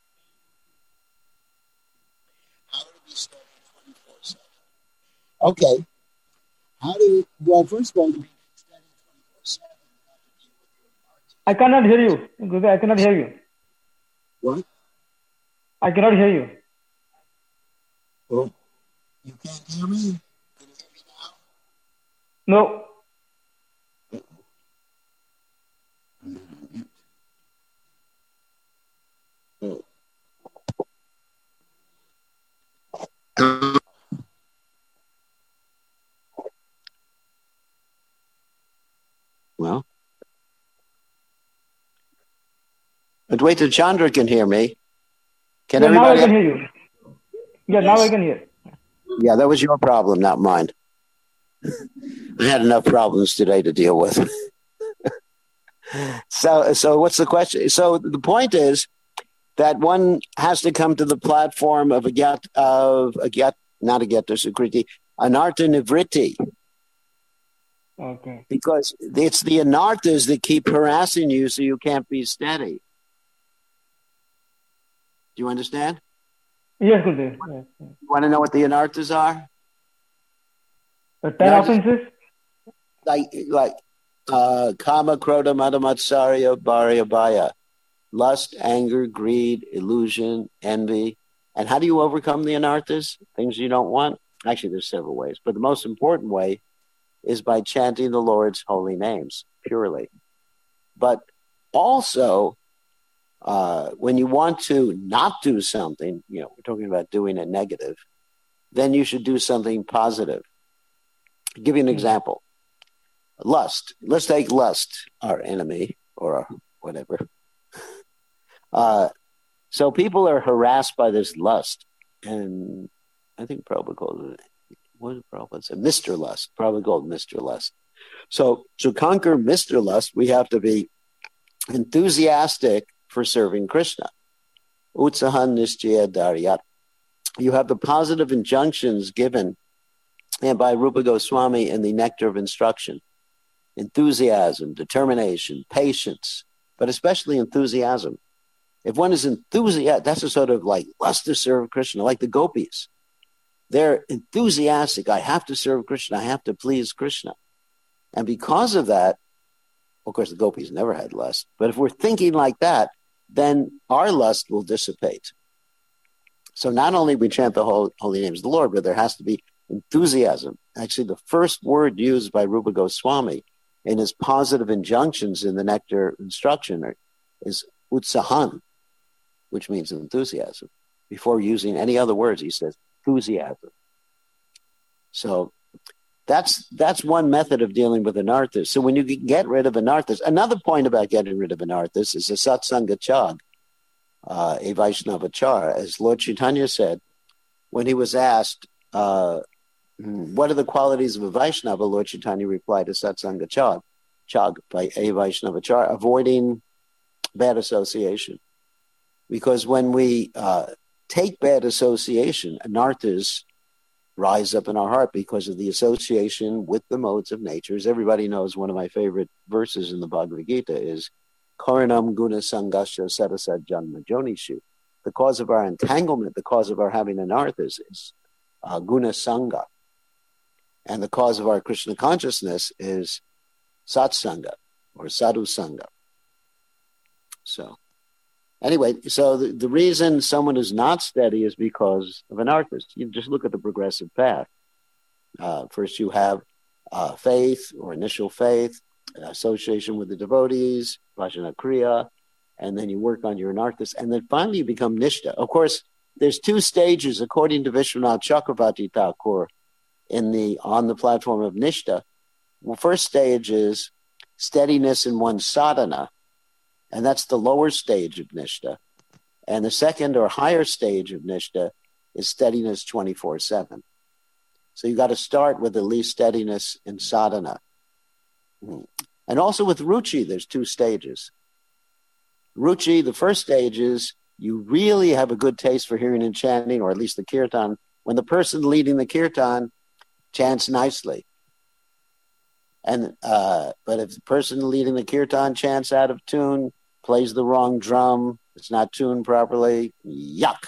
How to be steady twenty-four seven. Okay. How do, well, first of all, to be steady twenty-four seven, I cannot hear you. Gurudev, I cannot hear you. what? I cannot hear you. Oh, you can't hear me? Can you hear me No. now? Oh. Well, Advaita Chandra can hear me. Can Yeah, now I everybody? can hear you. Yeah, now I can hear. Yeah, that was your problem, not mine. I had enough problems today to deal with. so, so what's the question? So the point is that one has to come to the platform of a get of a get, not a get to sukriti, anartha nivritti, Okay. because it's the anarthas that keep harassing you, so you can't be steady. Do you understand? Yes, Gurudev. Yes, yes. You want to know what the anarthas are? The ten Anarthas- offenses? like like uh, kama, krodha, mada, matsarya, bharya, bhaya, lust, anger, greed, illusion, envy. And how do you overcome the anarthas? Things you don't want? Actually, there's several ways, but the most important way is by chanting the Lord's holy names purely. But also, uh, when you want to not do something, you know, we're talking about doing a negative, then you should do something positive. I'll give you an example. Lust. Let's take lust, our enemy, or our whatever. Uh, so people are harassed by this lust, and I think Prabhupada called it, what did Prabhupada say? Mister Lust. Prabhupada called Mister Lust. So to conquer Mister Lust, we have to be enthusiastic for serving Krishna. Utsahan Nischaya Daryat. You have the positive injunctions given and by Rupa Goswami in the Nectar of Instruction. Enthusiasm, determination, patience, but especially enthusiasm. If one is enthusiastic, that's a sort of like lust to serve Krishna, like the gopis. They're enthusiastic. I have to serve Krishna. I have to please Krishna. And because of that, of course, the gopis never had lust. But if we're thinking like that, then our lust will dissipate. So not only we chant the holy, holy names of the Lord, but there has to be enthusiasm. Actually, the first word used by Rupa Goswami in his positive injunctions in the Nectar Instruction is utsahan, which means enthusiasm. Before using any other words, he says enthusiasm. So that's that's one method of dealing with anarthas. So when you get rid of anarthas, another point about getting rid of anarthas is a satsanga chag, uh, a Vaishnava char. As Lord Chaitanya said, when he was asked, uh, what are the qualities of a Vaishnava, Lord Chaitanya replied, a satsanga chag, chag by a Vaishnava char, avoiding bad association. Because when we uh, take bad association, anarthas rise up in our heart because of the association with the modes of nature. As everybody knows, one of my favorite verses in the Bhagavad Gita is Karanam guna sangasya sarasad janma jonishu. The cause of our entanglement, the cause of our having anarthas is uh, guna sangha. And the cause of our Krishna consciousness is satsanga or sadhu sangha. So anyway, so the, the reason someone is not steady is because of anarthas. You just look at the progressive path. Uh, first you have uh, faith or initial faith, association with the devotees, bhajana kriya, and then you work on your anarthas, and then finally you become nishta. Of course, there's two stages according to Vishwanath Chakravarti Thakur in the on the platform of nishta. Well, first stage is steadiness in one's sadhana, and that's the lower stage of nishta. And the second or higher stage of nishta is steadiness twenty-four seven. So you got to start with at least steadiness in sadhana. And also with ruchi, there's two stages. Ruchi, the first stage is you really have a good taste for hearing and chanting, or at least the kirtan, when the person leading the kirtan chants nicely. And uh, but if the person leading the kirtan chants out of tune, plays the wrong drum, it's not tuned properly, yuck,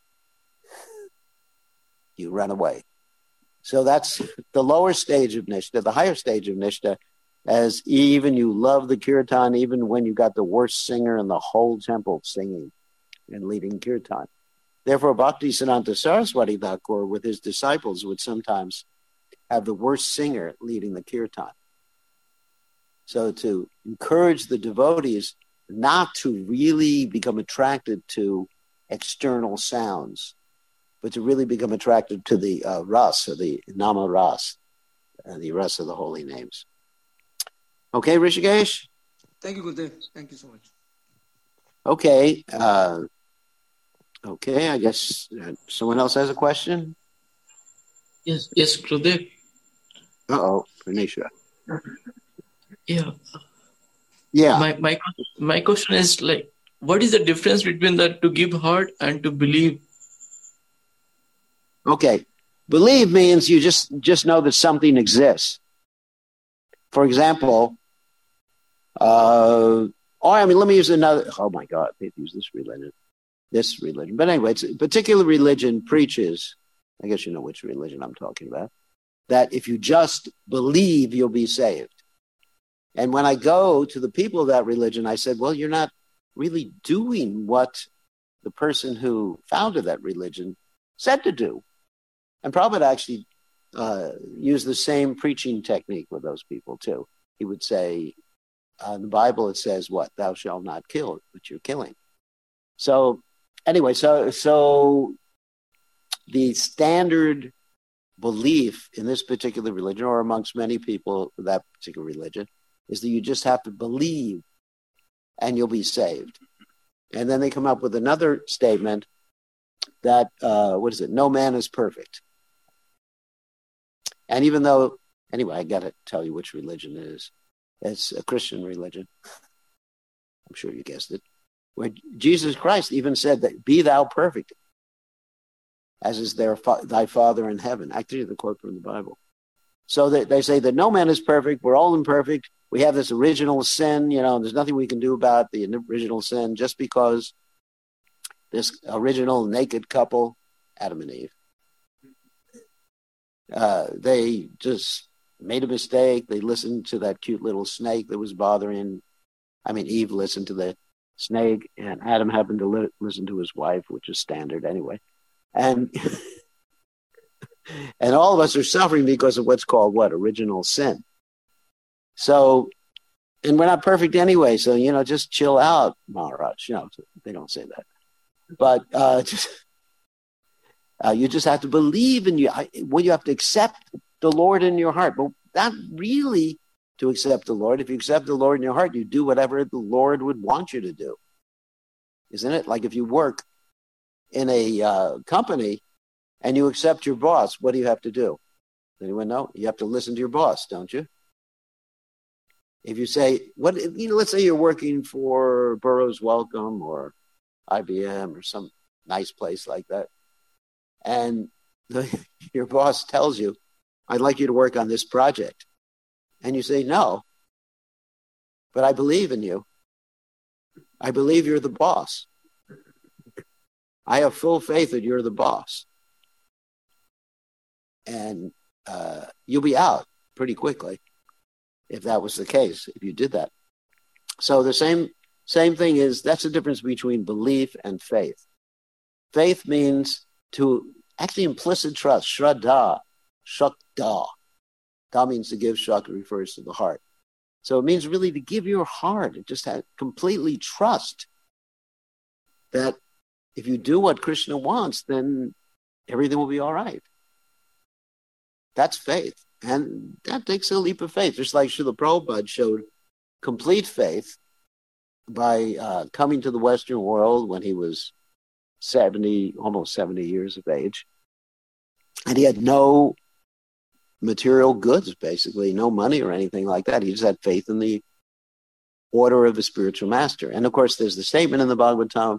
you run away. So that's the lower stage of Nishta. The higher stage of Nishta, as even you love the kirtan, even when you got the worst singer in the whole temple singing and leading kirtan. Therefore, Bhaktisiddhanta Saraswati Thakur with his disciples would sometimes have the worst singer leading the kirtan. So to encourage the devotees not to really become attracted to external sounds, but to really become attracted to the uh, ras, or the nama ras, uh, the ras of the holy names. Okay, Rishikesh? Thank you, Gurudev. Thank you so much. Okay. Uh, okay, I guess uh, someone else has a question? Yes, yes, Gurudev. Uh-oh, Pranisha. Yeah. Yeah. My, my, my question is, like, what is the difference between that to give heart and to believe? Okay. Believe means you just, just know that something exists. For example, uh, or I mean, let me use another, oh my God, they've used this religion, this religion. But anyway, it's a particular religion preaches, I guess you know which religion I'm talking about, that if you just believe, you'll be saved. And when I go to the people of that religion, I said, well, you're not really doing what the person who founded that religion said to do. And Prabhupada actually uh, used the same preaching technique with those people too. He would say, uh, in the Bible it says what? Thou shalt not kill, but you're killing. So anyway, so so the standard belief in this particular religion, or amongst many people of that particular religion, is that you just have to believe and you'll be saved. And then they come up with another statement that, uh, what is it? No man is perfect. And even though, anyway, I got to tell you which religion it is. It's a Christian religion. I'm sure you guessed it. Where Jesus Christ even said that, be thou perfect, as is their fa- thy Father in heaven. Actually, the quote from the Bible. So they, they say that no man is perfect. We're all imperfect. We have this original sin. You know, there's nothing we can do about the original sin just because this original naked couple, Adam and Eve, uh, they just made a mistake. They listened to that cute little snake that was bothering. I mean, Eve listened to the snake, and Adam happened to li- listen to his wife, which is standard anyway. And and all of us are suffering because of what's called what? Original sin. So, and we're not perfect anyway. So, you know, just chill out, Maharaj. You know, they don't say that. But uh, just, uh, you just have to believe in you. Well, you have to accept the Lord in your heart. But not really to accept the Lord. If you accept the Lord in your heart, you do whatever the Lord would want you to do. Isn't it? Like if you work in a uh, company and you accept your boss, what do you have to do? Anyone know? You have to listen to your boss, don't you? If you say, what, you know, let's say you're working for Burroughs Wellcome or I B M or some nice place like that, and the, your boss tells you, I'd like you to work on this project. And you say, no, but I believe in you. I believe you're the boss. I have full faith that you're the boss. And uh, you'll be out pretty quickly if that was the case, if you did that. So the same same thing is, that's the difference between belief and faith. Faith means to actually implicit trust, shraddha, shakda. Da means to give, shaka refers to the heart. So it means really to give your heart, just have completely trust that if you do what Krishna wants, then everything will be all right. That's faith. And that takes a leap of faith. Just like Srila Prabhupada showed complete faith by uh, coming to the Western world when he was seventy, almost seventy years of age. And he had no material goods, basically, no money or anything like that. He just had faith in the order of the spiritual master. And of course, there's the statement in the Bhagavatam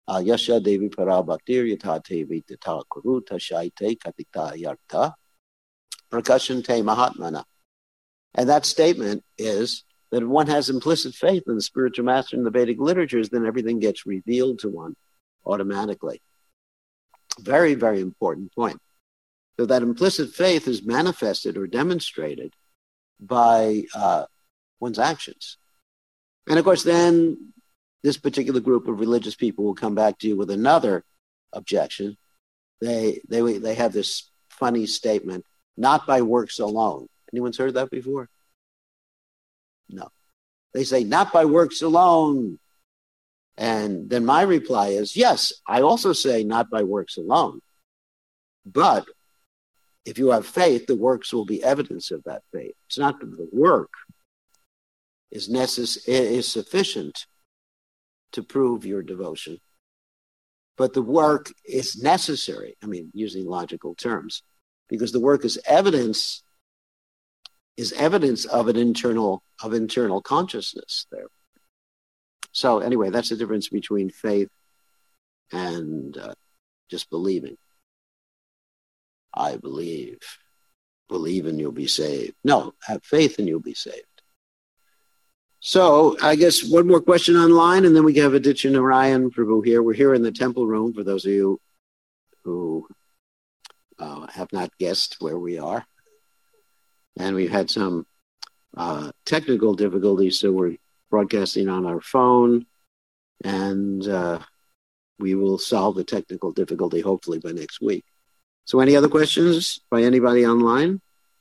Uh, Yasha Devi Parabhaktir Yatha Devi Tata Kuruta Shaite Katika Yartha Prakashan Te Mahatmana. And that statement is that if one has implicit faith in the spiritual master and the Vedic literatures, then everything gets revealed to one automatically. Very, very important point. So that implicit faith is manifested or demonstrated by uh, one's actions. And of course, then this particular group of religious people will come back to you with another objection. They they they have this funny statement, not by works alone. Anyone's heard that before? No. They say, not by works alone. And then my reply is, yes, I also say not by works alone. But if you have faith, the works will be evidence of that faith. It's not that the work is necess- is sufficient to prove your devotion, but the work is necessary. I mean, using logical terms, because the work is evidence is evidence of an internal of internal consciousness there. So anyway, that's the difference between faith and uh, just believing. I believe. Believe and you'll be saved. No, have faith and you'll be saved. So I guess one more question online, and then we have Aditya Narayan Prabhu here. We're here in the temple room, for those of you who uh, have not guessed where we are. And we've had some uh, technical difficulties, so we're broadcasting on our phone, and uh, we will solve the technical difficulty hopefully by next week. So any other questions by anybody online?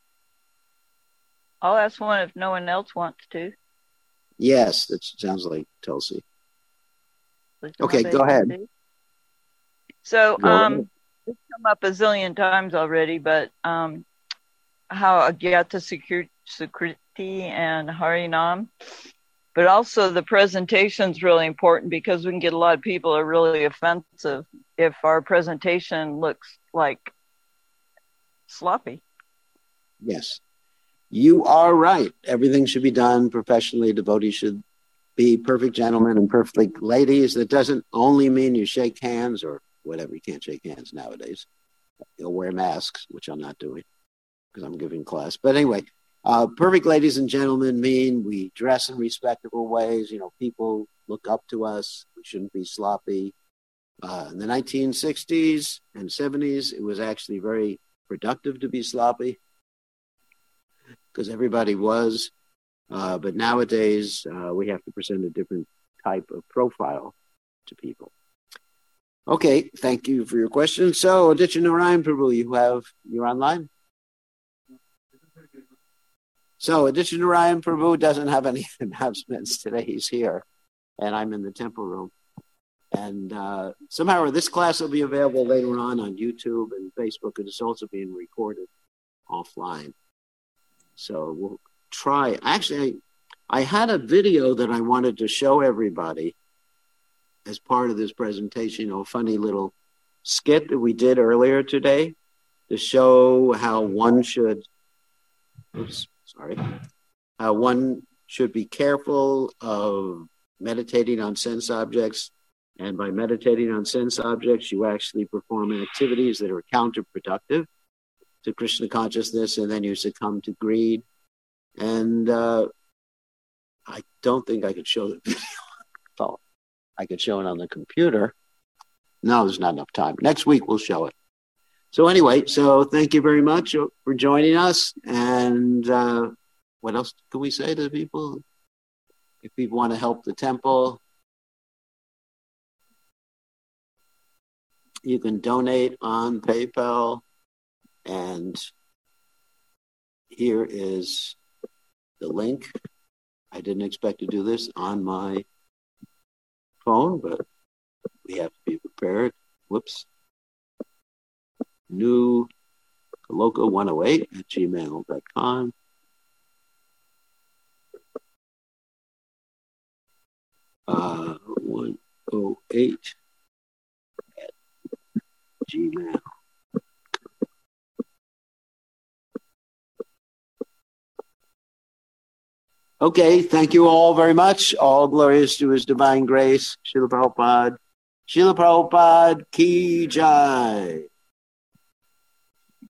I'll ask one if no one else wants to. Yes, that sounds like Tulsi. Okay, go ahead. So, go um, ahead. It's come up a zillion times already, but um, how Agyata Sukriti and Harinam, but also the presentation is really important because we can get a lot of people are really offensive if our presentation looks like sloppy. Yes, you are right. Everything should be done professionally. Devotees should be perfect gentlemen and perfect ladies. That doesn't only mean you shake hands or whatever. You can't shake hands nowadays. You'll wear masks, which I'm not doing because I'm giving class. But anyway, uh, perfect ladies and gentlemen mean we dress in respectable ways. You know, people look up to us. We shouldn't be sloppy. Uh, in the nineteen sixties and seventies, it was actually very productive to be sloppy because everybody was. Uh, but nowadays, uh, we have to present a different type of profile to people. Okay, thank you for your question. So, Aditya Narayan Prabhu, you have, you're online? So, Aditya Narayan Prabhu doesn't have any announcements today. He's here, and I'm in the temple room. And uh, somehow this class will be available later on on YouTube and Facebook, and it's also being recorded offline. So we'll try. Actually, I, I had a video that I wanted to show everybody as part of this presentation, you know, a funny little skit that we did earlier today to show how one should, oops, sorry, how one should be careful of meditating on sense objects. And by meditating on sense objects, you actually perform activities that are counterproductive to Krishna consciousness, and then you succumb to greed. And uh, I don't think I could show the video. Oh, I could show it on the computer. No, there's not enough time. Next week, we'll show it. So anyway, so thank you very much for joining us. And uh, what else can we say to the people? If people want to help the temple, you can donate on PayPal. And here is the link. I didn't expect to do this on my phone, but we have to be prepared. Whoops. New Loco one oh eight at gmail dot com. Uh, one oh eight at Gmail. Okay, thank you all very much. All glories to His divine grace. Srila Prabhupada. Srila Prabhupada ki jai.